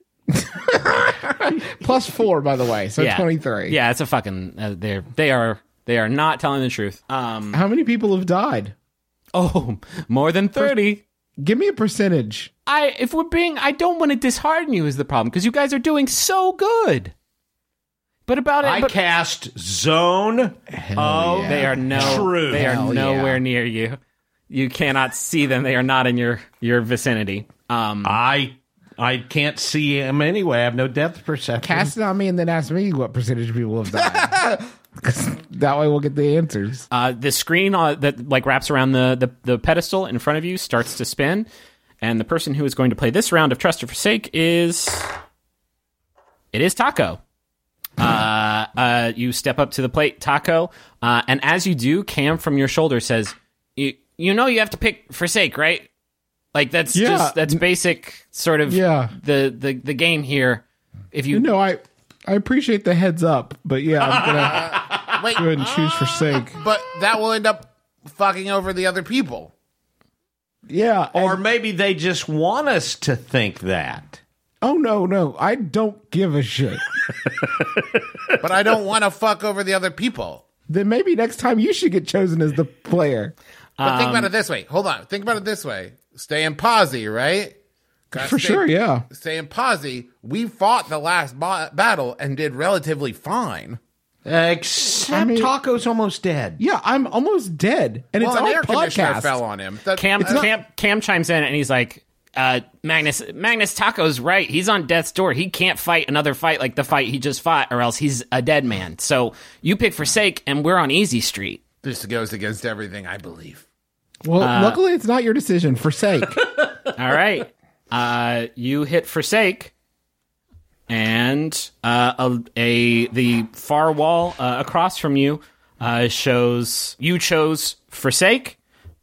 Plus four, by the way, so Yeah, twenty-three. Yeah, it's a fucking. Uh, they're they are they are not telling the truth. Um. How many people have died? Oh, more than thirty. Give me a percentage. I if we're being, I don't want to dishearten you is the problem because you guys are doing so good. But about it, I but cast Zone. Oh, they are no, True. they are Hell nowhere yeah. near you. You cannot see them. They are not in your your vicinity. Um. I I can't see him anyway. I have no depth perception. Cast it on me and then ask me what percentage of people have died. 'Cause that way we'll get the answers. Uh, the screen uh, that like wraps around the, the the pedestal in front of you starts to spin, and the person who is going to play this round of Trust or Forsake is it is Taco. Uh, uh, you step up to the plate, Taco, uh, and as you do, Cam from your shoulder says, "You you know you have to pick Forsake, right? Like that's Yeah. just that's basic sort of Yeah. the, the the game here. If you No, I I appreciate the heads up, but yeah, I'm gonna Wait, go ahead and choose forsake. but that will end up fucking over the other people. Yeah. Or and- maybe they just want us to think that. oh no, no, I don't give a shit. But I don't want to fuck over the other people. Then maybe next time you should get chosen as the player. But think about it this way. Hold on. Think about it this way. Stay in posse, right? For sure, yeah. Saying, Posy, we fought the last ba- battle and did relatively fine. Except I mean- Taco's almost dead. Yeah, I'm almost dead. And Well, it's an on air conditioner podcast. fell on him. That, Cam, uh, Cam Cam chimes in and he's like, uh, Magnus Magnus Taco's right. He's on death's door. He can't fight another fight like the fight he just fought, or else he's a dead man. So you pick Forsake, and we're on Easy Street. This goes against everything I believe. Well, luckily it's not your decision. Forsake. All right. Uh, you hit Forsake, and uh, a, a the far wall uh, across from you uh, shows you chose Forsake,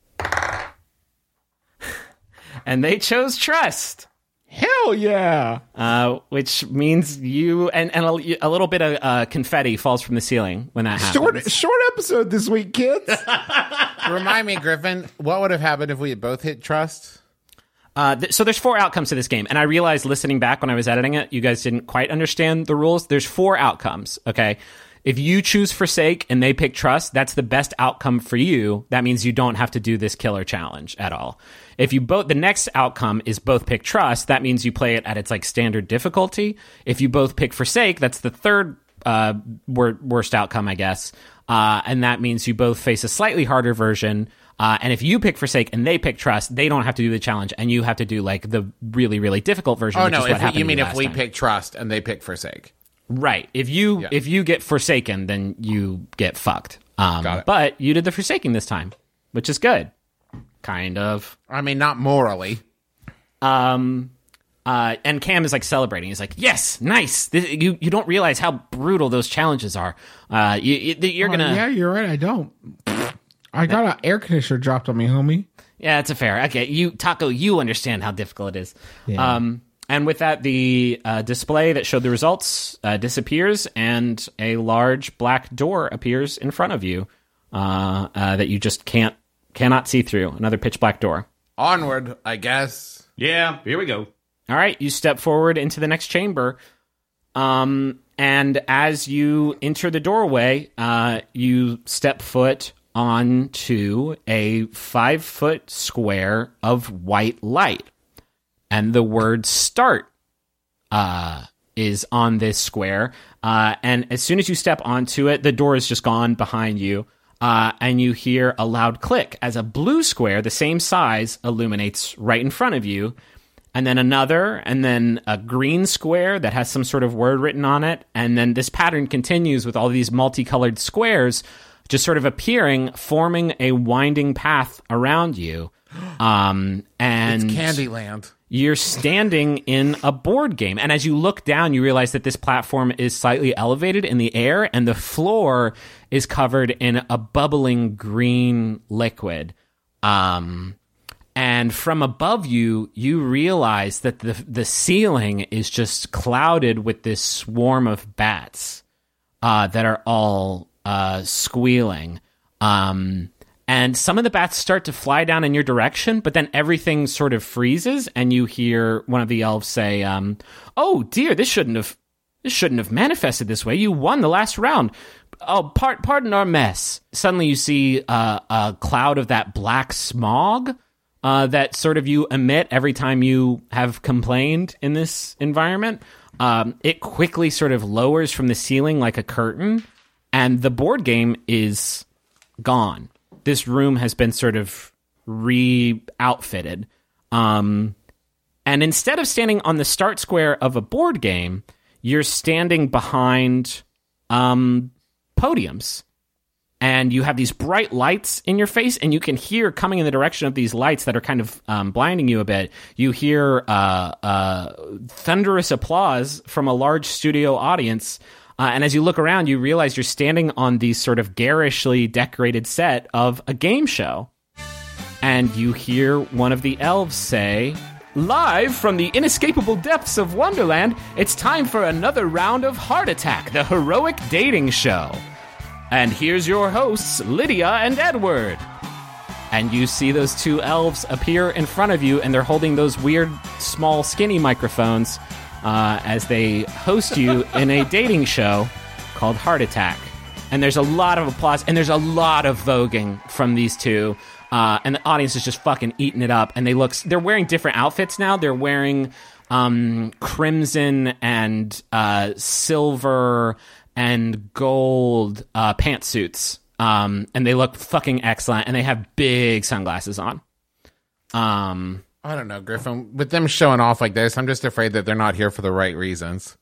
and they chose Trust. Hell yeah. Uh, which means you and, and a, a little bit of uh, confetti falls from the ceiling when that happens. Short short episode this week, kids. Remind me, Griffin, what would have happened if we had both hit Trust? Uh, th- so there's four outcomes to this game, and I realized listening back when I was editing it, you guys didn't quite understand the rules. There's four outcomes, okay? If you choose Forsake and they pick Trust, that's the best outcome for you. That means you don't have to do this killer challenge at all. If you both, the next outcome is both pick Trust, that means you play it at its like standard difficulty. If you both pick Forsake, that's the third uh, wor- worst outcome, I guess. Uh, and that means you both face a slightly harder version. Uh, and if you pick Forsake and they pick Trust, they don't have to do the challenge, and you have to do like the really, really difficult version. Oh, which no, is what if we, happened you to mean if last we time. pick Trust and they pick Forsake. Right. If you Yeah. if you get Forsaken, then you get fucked. Um, Got it. But you did the Forsaking this time, which is good. Kind of. I mean, not morally. Um, uh, and Cam is like celebrating. He's like, "Yes, nice. This, you you don't realize how brutal those challenges are. Uh, you, you you're Oh, gonna yeah, you're right. I don't. I got an air conditioner dropped on me, homie. Yeah, it's a fair. Okay, you Taco, you understand how difficult it is. Yeah. Um, and with that, the uh, display that showed the results uh, disappears, and a large black door appears in front of you uh, uh, that you just can't cannot see through. Another pitch black door. Onward, I guess. Yeah, here we go. All right, you step forward into the next chamber. Um, and as you enter the doorway, uh, you step foot onto a five foot square of white light. And the word start uh, is on this square. Uh, and as soon as you step onto it, the door is just gone behind you. Uh, and you hear a loud click as a blue square, the same size, illuminates right in front of you. And then another, and then a green square that has some sort of word written on it. And then this pattern continues with all these multicolored squares just sort of appearing, forming a winding path around you. Um, and It's Candyland. you're standing in a board game. And as you look down, you realize that this platform is slightly elevated in the air, and the floor is covered in a bubbling green liquid. Um, and from above you, you realize that the the ceiling is just clouded with this swarm of bats uh, that are all uh, squealing. Um, and some of the bats start to fly down in your direction, but then everything sort of freezes, and you hear one of the elves say, um, "Oh dear, this shouldn't have this shouldn't have manifested this way. You won the last round. Oh, part, pardon our mess." Suddenly, you see uh, a cloud of that black smog uh, that sort of you emit every time you have complained in this environment. Um, it quickly sort of lowers from the ceiling like a curtain, and the board game is gone. This room has been sort of re-outfitted. Um, and instead of standing on the start square of a board game, you're standing behind um, podiums. And you have these bright lights in your face, and you can hear coming in the direction of these lights that are kind of um, blinding you a bit. You hear uh, uh, thunderous applause from a large studio audience. Uh, and as you look around, you realize you're standing on the sort of garishly decorated set of a game show. And you hear one of the elves say, "Live from the inescapable depths of Wonderland, it's time for another round of Heart Attack, the heroic dating show. And here's your hosts, Lydia and Edward." And you see those two elves appear in front of you, and they're holding those weird, small, skinny microphones uh, as they host you in a dating show called Heart Attack. And there's a lot of applause, and there's a lot of voguing from these two. Uh, and the audience is just fucking eating it up. And they look, they're wearing different outfits now. They're wearing um, crimson and uh, silver and gold uh, pantsuits. Um, and they look fucking excellent. And they have big sunglasses on. Um, I don't know, Griffin. With them showing off like this, I'm just afraid that they're not here for the right reasons.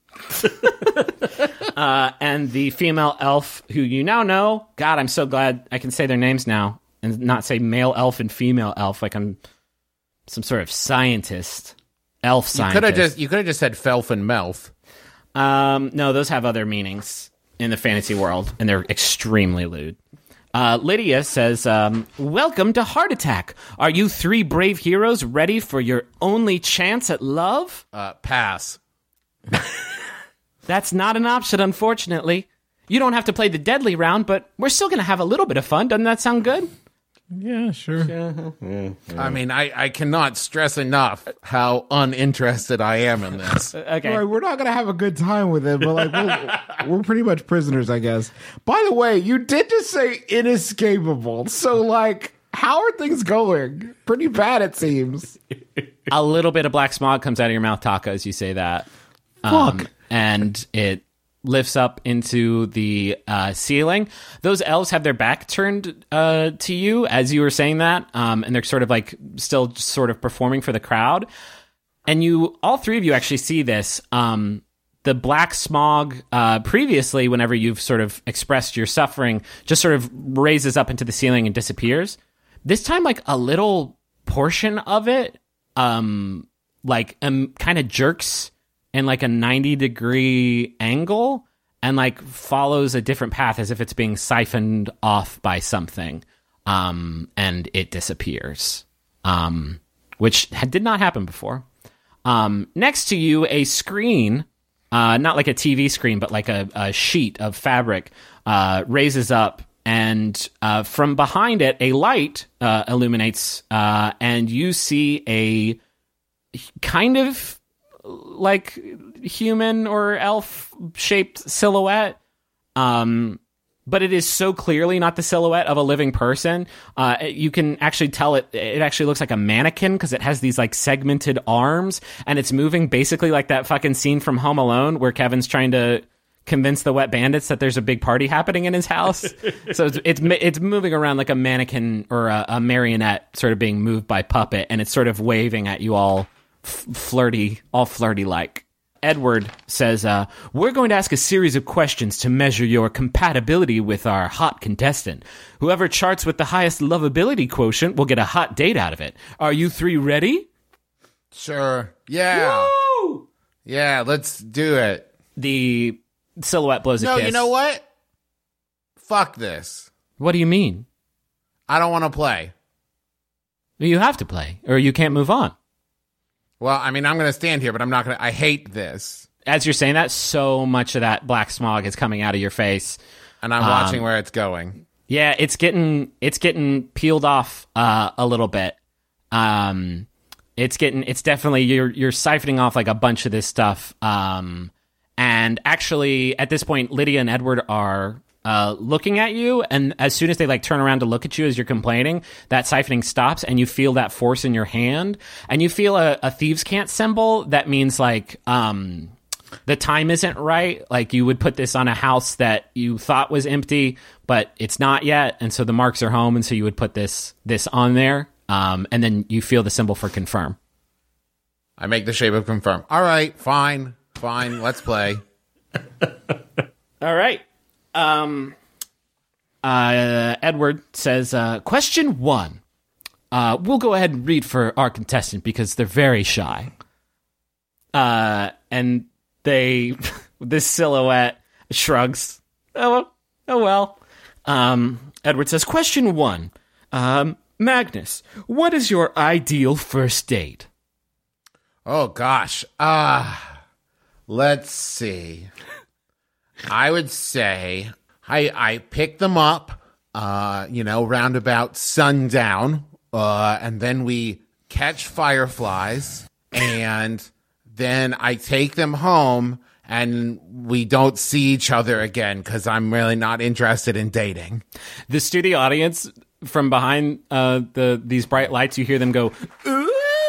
uh, and the female elf, who you now know, God, I'm so glad I can say their names now. And not say male elf and female elf like I'm some sort of scientist, elf You scientist. could have just you could have just said Felf and Melf. Um, no, those have other meanings in the fantasy world, and they're extremely lewd. Uh, Lydia says, um, "Welcome to Heart Attack. Are you three brave heroes ready for your only chance at love?" Uh, pass. That's not an option, unfortunately. You don't have to play the deadly round, but we're still going to have a little bit of fun. Doesn't that sound good? Yeah, sure. Yeah, yeah. I mean, I, I cannot stress enough how uninterested I am in this. Okay. Right, we're not gonna have a good time with it, but like we'll, we're pretty much prisoners, I guess. By the way, you did just say inescapable, so like, how are things going? Pretty bad, it seems. A little bit of black smog comes out of your mouth, Taka, as you say that. Fuck. And it lifts up into the uh, ceiling. Those elves have their back turned uh, to you as you were saying that, um, and they're sort of like still just sort of performing for the crowd. And you, all three of you actually see this. Um, the black smog uh, previously, whenever you've sort of expressed your suffering, just sort of raises up into the ceiling and disappears. This time, like a little portion of it, um, like um, kind of jerks in like a ninety degree angle and like follows a different path as if it's being siphoned off by something. Um, and it disappears. Um, which had, did not happen before. Um, next to you, a screen, uh, not like a T V screen, but like a, a sheet of fabric, uh, raises up, and, uh, from behind it, a light, uh, illuminates, uh, and you see a kind of like human or elf shaped silhouette. Um, but it is so clearly not the silhouette of a living person. Uh, you can actually tell it, it actually looks like a mannequin because it has these like segmented arms and it's moving basically like that fucking scene from Home Alone where Kevin's trying to convince the wet bandits that there's a big party happening in his house. So it's, it's, it's moving around like a mannequin or a, a marionette sort of being moved by puppet. And it's sort of waving at you all f- flirty, all flirty like. Edward says, uh, we're going to ask a series of questions to measure your compatibility with our hot contestant. Whoever charts with the highest lovability quotient will get a hot date out of it. Are you three ready? Sure. Yeah. Woo! Yeah, let's do it. The silhouette blows a No, kiss. you know what? Fuck this. What do you mean? I don't want to play. You have to play, or you can't move on. Well, I mean, I'm going to stand here, but I'm not going to... I hate this. As you're saying that, so much of that black smog is coming out of your face. And I'm Um, watching where it's going. Yeah, it's getting it's getting peeled off uh, a little bit. Um, it's getting it's definitely you're you're siphoning off like a bunch of this stuff. Um, and actually, at this point, Lydia and Edward are uh, looking at you, and as soon as they like turn around to look at you as you're complaining, that siphoning stops, and you feel that force in your hand, and you feel a, a thieves' cant symbol that means like um, the time isn't right. Like you would put this on a house that you thought was empty, but it's not yet, and so the marks are home, and so you would put this this on there, um, and then you feel the symbol for confirm. I make the shape of confirm. All right, fine, fine, let's play. All right. Um, uh, Edward says, uh, question one. Uh, we'll go ahead and read for our contestant because they're very shy. Uh, and they, this silhouette shrugs. Oh, well. Oh, well. Um, Edward says, question one. Um, Magnus, what is your ideal first date? Oh, gosh. Ah, let's see. I would say I I pick them up, uh, you know, round about sundown, uh, and then we catch fireflies, and then I take them home, and we don't see each other again because I'm really not interested in dating. The studio audience from behind uh, the these bright lights, you hear them go, ooh.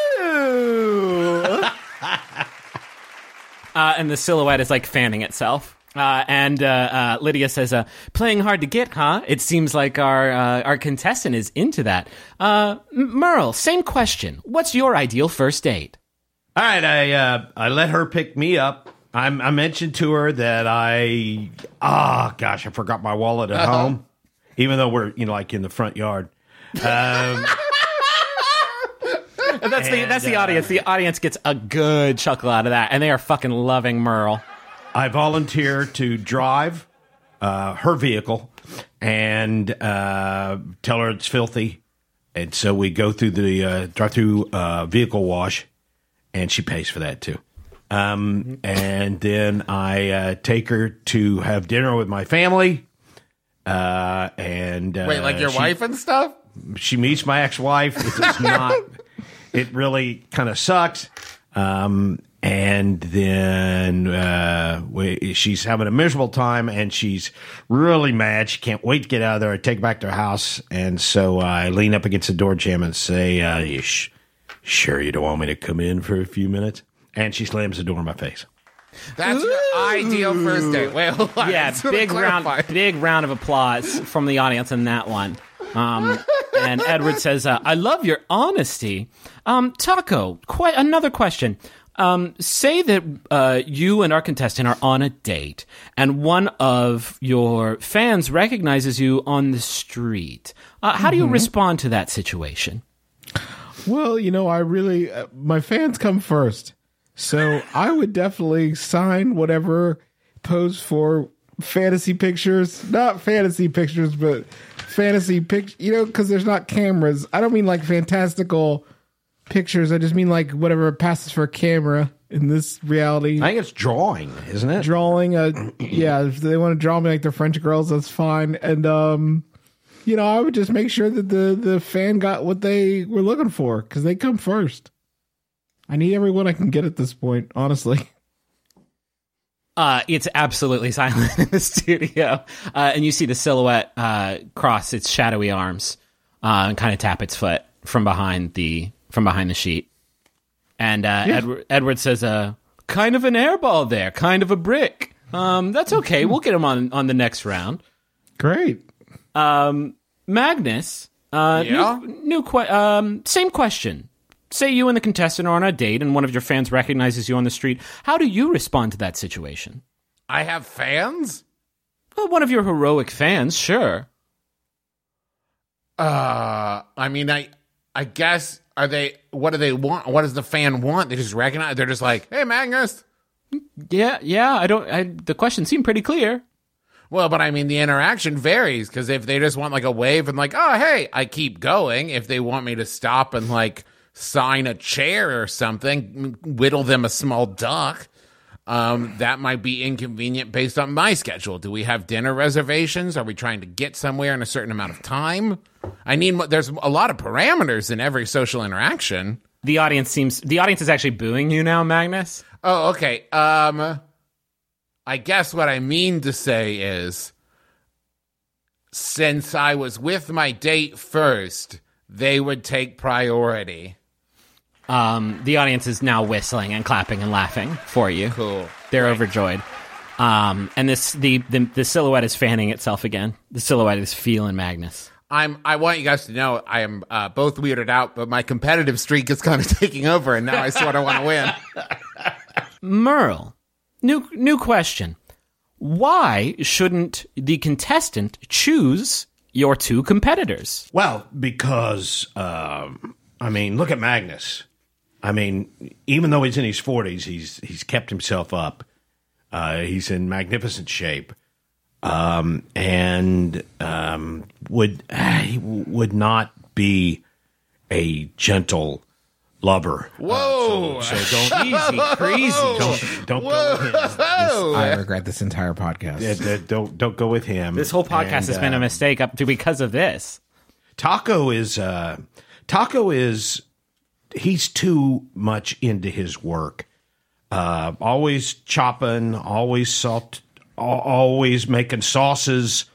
uh, and the silhouette is like fanning itself. Uh, and uh, uh, Lydia says, uh, playing hard to get, huh? It seems like our uh, our contestant is into that. Uh, Merle, same question. What's your ideal first date? All right, I uh, I let her pick me up. I'm, I mentioned to her that I, ah, oh, gosh, I forgot my wallet at uh-huh. home, even though we're, you know, like in the front yard. Um, that's the that's the uh, audience. The audience gets a good chuckle out of that, and they are fucking loving Merle. I volunteer to drive uh, her vehicle and uh, tell her it's filthy. And so we go through the uh, drive through uh, vehicle wash, and she pays for that too. Um, and then I uh, take her to have dinner with my family. Uh, and uh, wait, like your she, wife and stuff? She meets my ex-wife. It does not. It really kind of sucks. Um, And then uh, we, she's having a miserable time, and she's really mad. She can't wait to get out of there. I take her back to her house, and so I lean up against the door jamb and say, uh, you sh- sure you don't want me to come in for a few minutes? And she slams the door in my face. That's Ooh. your ideal first date. Wait, hold on. Yeah, big round, big round of applause from the audience on that one. Um, and Edward says, uh, I love your honesty. Um, Taco, quite another question. Um, say that uh, you and our contestant are on a date, and one of your fans recognizes you on the street. Uh, how do you mm-hmm. respond to that situation? Well, you know, I really, uh, my fans come first. So I would definitely sign whatever pose for fantasy pictures. Not fantasy pictures, but fantasy pictures, you know, because there's not cameras. I don't mean like fantastical pictures. I just mean like whatever passes for a camera in this reality. I think it's drawing, isn't it? Drawing. Uh, yeah, if they want to draw me like they're French girls, that's fine. And, um, you know, I would just make sure that the, the fan got what they were looking for, because they come first. I need everyone I can get at this point, honestly. Uh, it's absolutely silent in the studio. Uh, and you see the silhouette uh, cross its shadowy arms uh, and kind of tap its foot from behind the from behind the sheet. And uh, yeah. Edward, Edward says, uh, kind of an airball there, kind of a brick. Um, that's okay. We'll get him on, on the next round. Great. Um, Magnus, uh, yeah? new, new que- um, same question. Say you and the contestant are on a date and one of your fans recognizes you on the street. How do you respond to that situation? I have fans? Well, one of your heroic fans, sure. Uh, I mean, I, I guess, are they, what do they want? What does the fan want? They just recognize, they're just like, hey, Magnus. Yeah, yeah, I don't, I, the question seemed pretty clear. Well, but I mean, the interaction varies, because if they just want like a wave and like, oh, hey, I keep going. If they want me to stop and like sign a chair or something, whittle them a small duck, um, that might be inconvenient based on my schedule. Do we have dinner reservations? Are we trying to get somewhere in a certain amount of time? I need, there's a lot of parameters in every social interaction. The audience seems, the audience is actually booing you now, Magnus. Oh, okay. Um, I guess what I mean to say is, since I was with my date first, they would take priority. Um, the audience is now whistling and clapping and laughing for you. Cool. They're right. overjoyed. Um, and this the, the the silhouette is fanning itself again. The silhouette is feeling Magnus. I'm. I want you guys to know I am uh, both weirded out, but my competitive streak is kind of taking over, and now I sort of want to win. Merle, new new question. Why shouldn't the contestant choose your two competitors? Well, because, um, I mean, look at Magnus. I mean, even though he's in his forties, he's he's kept himself up. Uh, he's in magnificent shape, um, and um, would uh, he would not be a gentle lover. Whoa! Uh, so, so don't easy, crazy. Don't, don't go with him. This, I regret this entire podcast. uh, don't don't go with him. This whole podcast and, has been uh, a mistake up to because of this. Taco is uh, Taco is he's too much into his work. Uh, always chopping, always salt, always making sauces.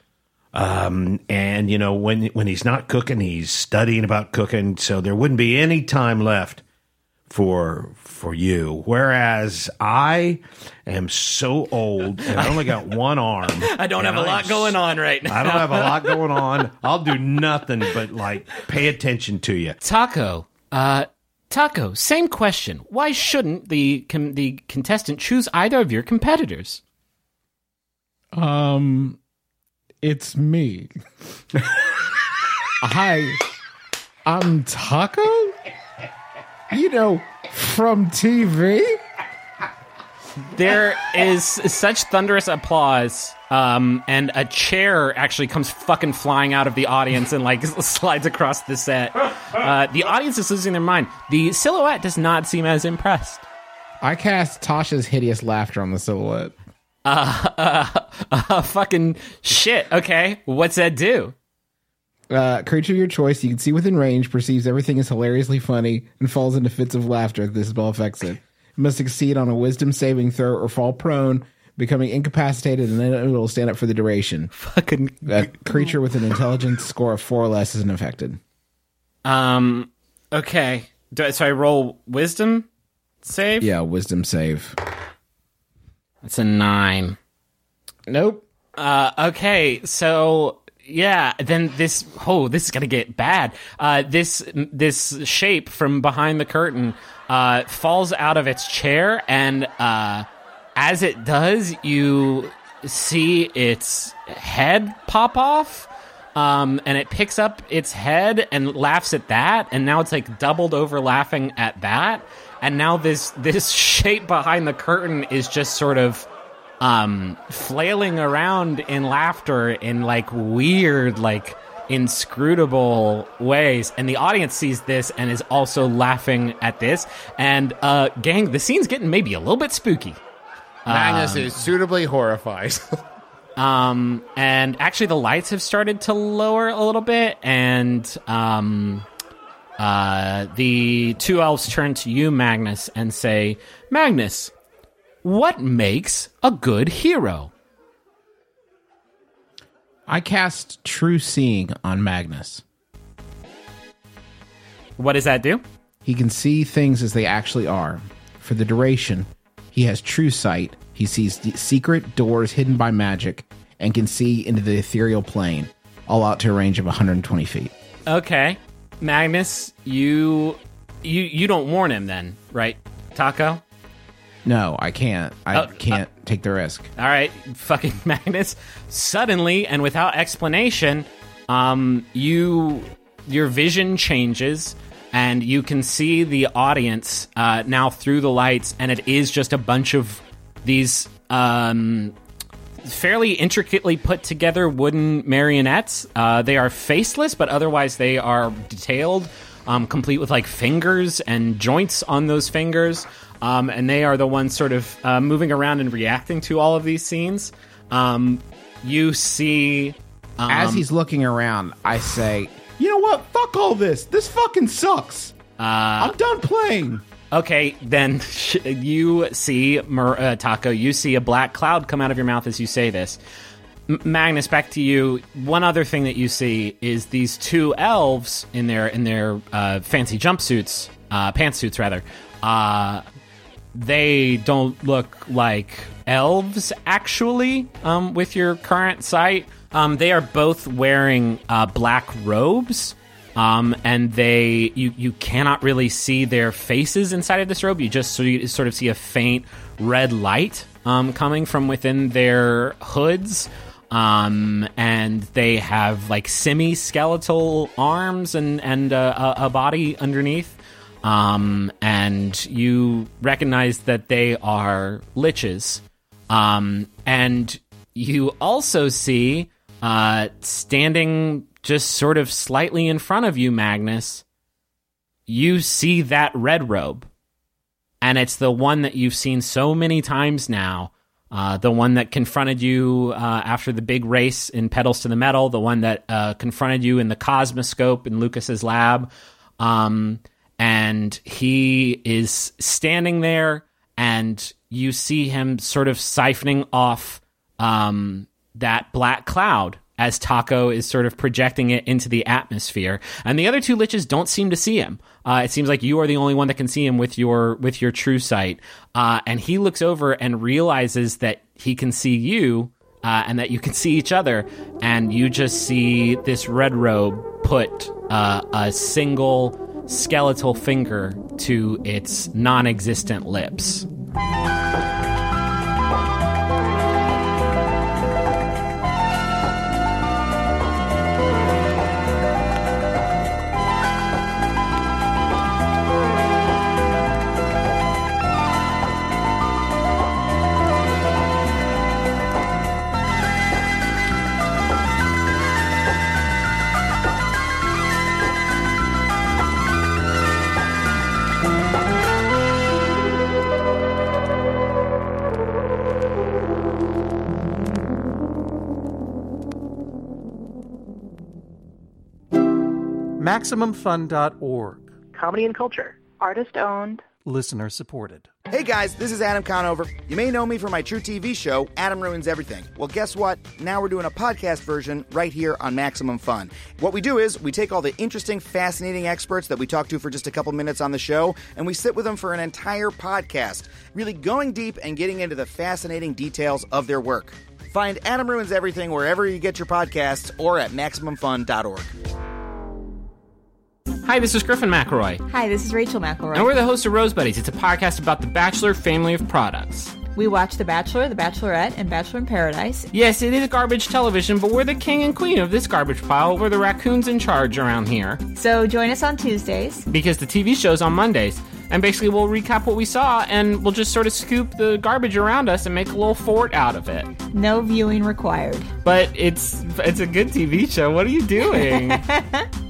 Um, and you know, when when he's not cooking, he's studying about cooking, so there wouldn't be any time left for for you. Whereas I am so old and I only got one arm. I don't have a lot going on right now. I don't have a lot going on. I'll do nothing but like pay attention to you. Taco, uh, Taco, same question. Why shouldn't the com- the contestant choose either of your competitors? Um, it's me. Hi, I'm Taco. You know, from T V. There is such thunderous applause, um, and a chair actually comes fucking flying out of the audience and like slides across the set. Uh, the audience is losing their mind. The silhouette does not seem as impressed. I cast Tasha's hideous laughter on the silhouette. Uh, uh, uh, fucking shit. Okay, what's that do? Uh, creature of your choice, you can see within range, perceives everything is hilariously funny, and falls into fits of laughter if this spell affects it. It must succeed on a wisdom saving throw or fall prone, becoming incapacitated, and then it will stand up for the duration. Fucking A creature with an intelligence score of four or less isn't affected. Um. Okay. Do I, so I roll wisdom save. Yeah, wisdom save. That's a nine. Nope. Uh. Okay. So. Yeah, then this, oh, this is going to get bad. Uh, this this shape from behind the curtain uh, falls out of its chair, and uh, as it does, you see its head pop off, um, and it picks up its head and laughs at that, and now it's like doubled over laughing at that, and now this this shape behind the curtain is just sort of Um, flailing around in laughter in like weird, like inscrutable ways, and the audience sees this and is also laughing at this. And uh, gang, the scene's getting maybe a little bit spooky. Magnus is suitably horrified. Um, and actually, the lights have started to lower a little bit, and um, uh, the two elves turn to you, Magnus, and say, "Magnus, what makes a good hero?" I cast True Seeing on Magnus. What does that do? He can see things as they actually are. For the duration, he has true sight. He sees d- secret doors hidden by magic and can see into the ethereal plane, all out to a range of one hundred twenty feet. Okay, Magnus, you you you don't warn him then, right, Taco? No, I can't. I Oh, can't take the risk. All right, fucking Magnus. Suddenly and without explanation, um, you your vision changes, and you can see the audience uh, now through the lights, and it is just a bunch of these um, fairly intricately put together wooden marionettes. Uh, they are faceless, but otherwise they are detailed, um, complete with like fingers and joints on those fingers. Um, and they are the ones sort of uh, moving around and reacting to all of these scenes. Um, you see... Um, As he's looking around, I say, you know what? Fuck all this. This fucking sucks. Uh, I'm done playing. Okay, then you see, Mer- uh, Taco, you see a black cloud come out of your mouth as you say this. M- Magnus, back to you. One other thing that you see is these two elves in their, in their uh, fancy jumpsuits, uh, pantsuits rather, uh... they don't look like elves, actually, um, with your current sight. Um, they are both wearing uh, black robes, um, and they you, you cannot really see their faces inside of this robe. You just so you sort of see a faint red light um, coming from within their hoods. Um, and they have like semi-skeletal arms and, and uh, a, a body underneath. Um, and you recognize that they are liches. Um, and you also see, uh, standing just sort of slightly in front of you, Magnus, you see that red robe. And it's the one that you've seen so many times now. Uh, the one that confronted you uh, after the big race in Pedals to the Metal, the one that uh, confronted you in the Cosmoscope in Lucas's lab. Um... And he is standing there, and you see him sort of siphoning off um, that black cloud as Taco is sort of projecting it into the atmosphere. And the other two liches don't seem to see him. Uh, it seems like you are the only one that can see him with your with your true sight. Uh, and he looks over and realizes that he can see you uh, and that you can see each other. And you just see this red robe put uh, a single skeletal finger to its non-existent lips. Maximum Fun dot org. Comedy and culture. Artist owned. Listener supported. Hey guys, this is Adam Conover. You may know me from my True T V show, Adam Ruins Everything. Well, guess what? Now we're doing a podcast version right here on Maximum Fun. What we do is we take all the interesting, fascinating experts that we talk to for just a couple minutes on the show, and we sit with them for an entire podcast, really going deep and getting into the fascinating details of their work. Find Adam Ruins Everything wherever you get your podcasts or at Maximum Fun dot org. Hi, this is Griffin McElroy. Hi, this is Rachel McElroy. And we're the hosts of Rose Buddies. It's a podcast about the Bachelor family of products. We watch The Bachelor, The Bachelorette, and Bachelor in Paradise. Yes, it is garbage television, but we're the king and queen of this garbage pile. We're the raccoons in charge around here. So join us on Tuesdays. Because the T V show's on Mondays. And basically we'll recap what we saw, and we'll just sort of scoop the garbage around us and make a little fort out of it. No viewing required. But it's it's a good T V show. What are you doing?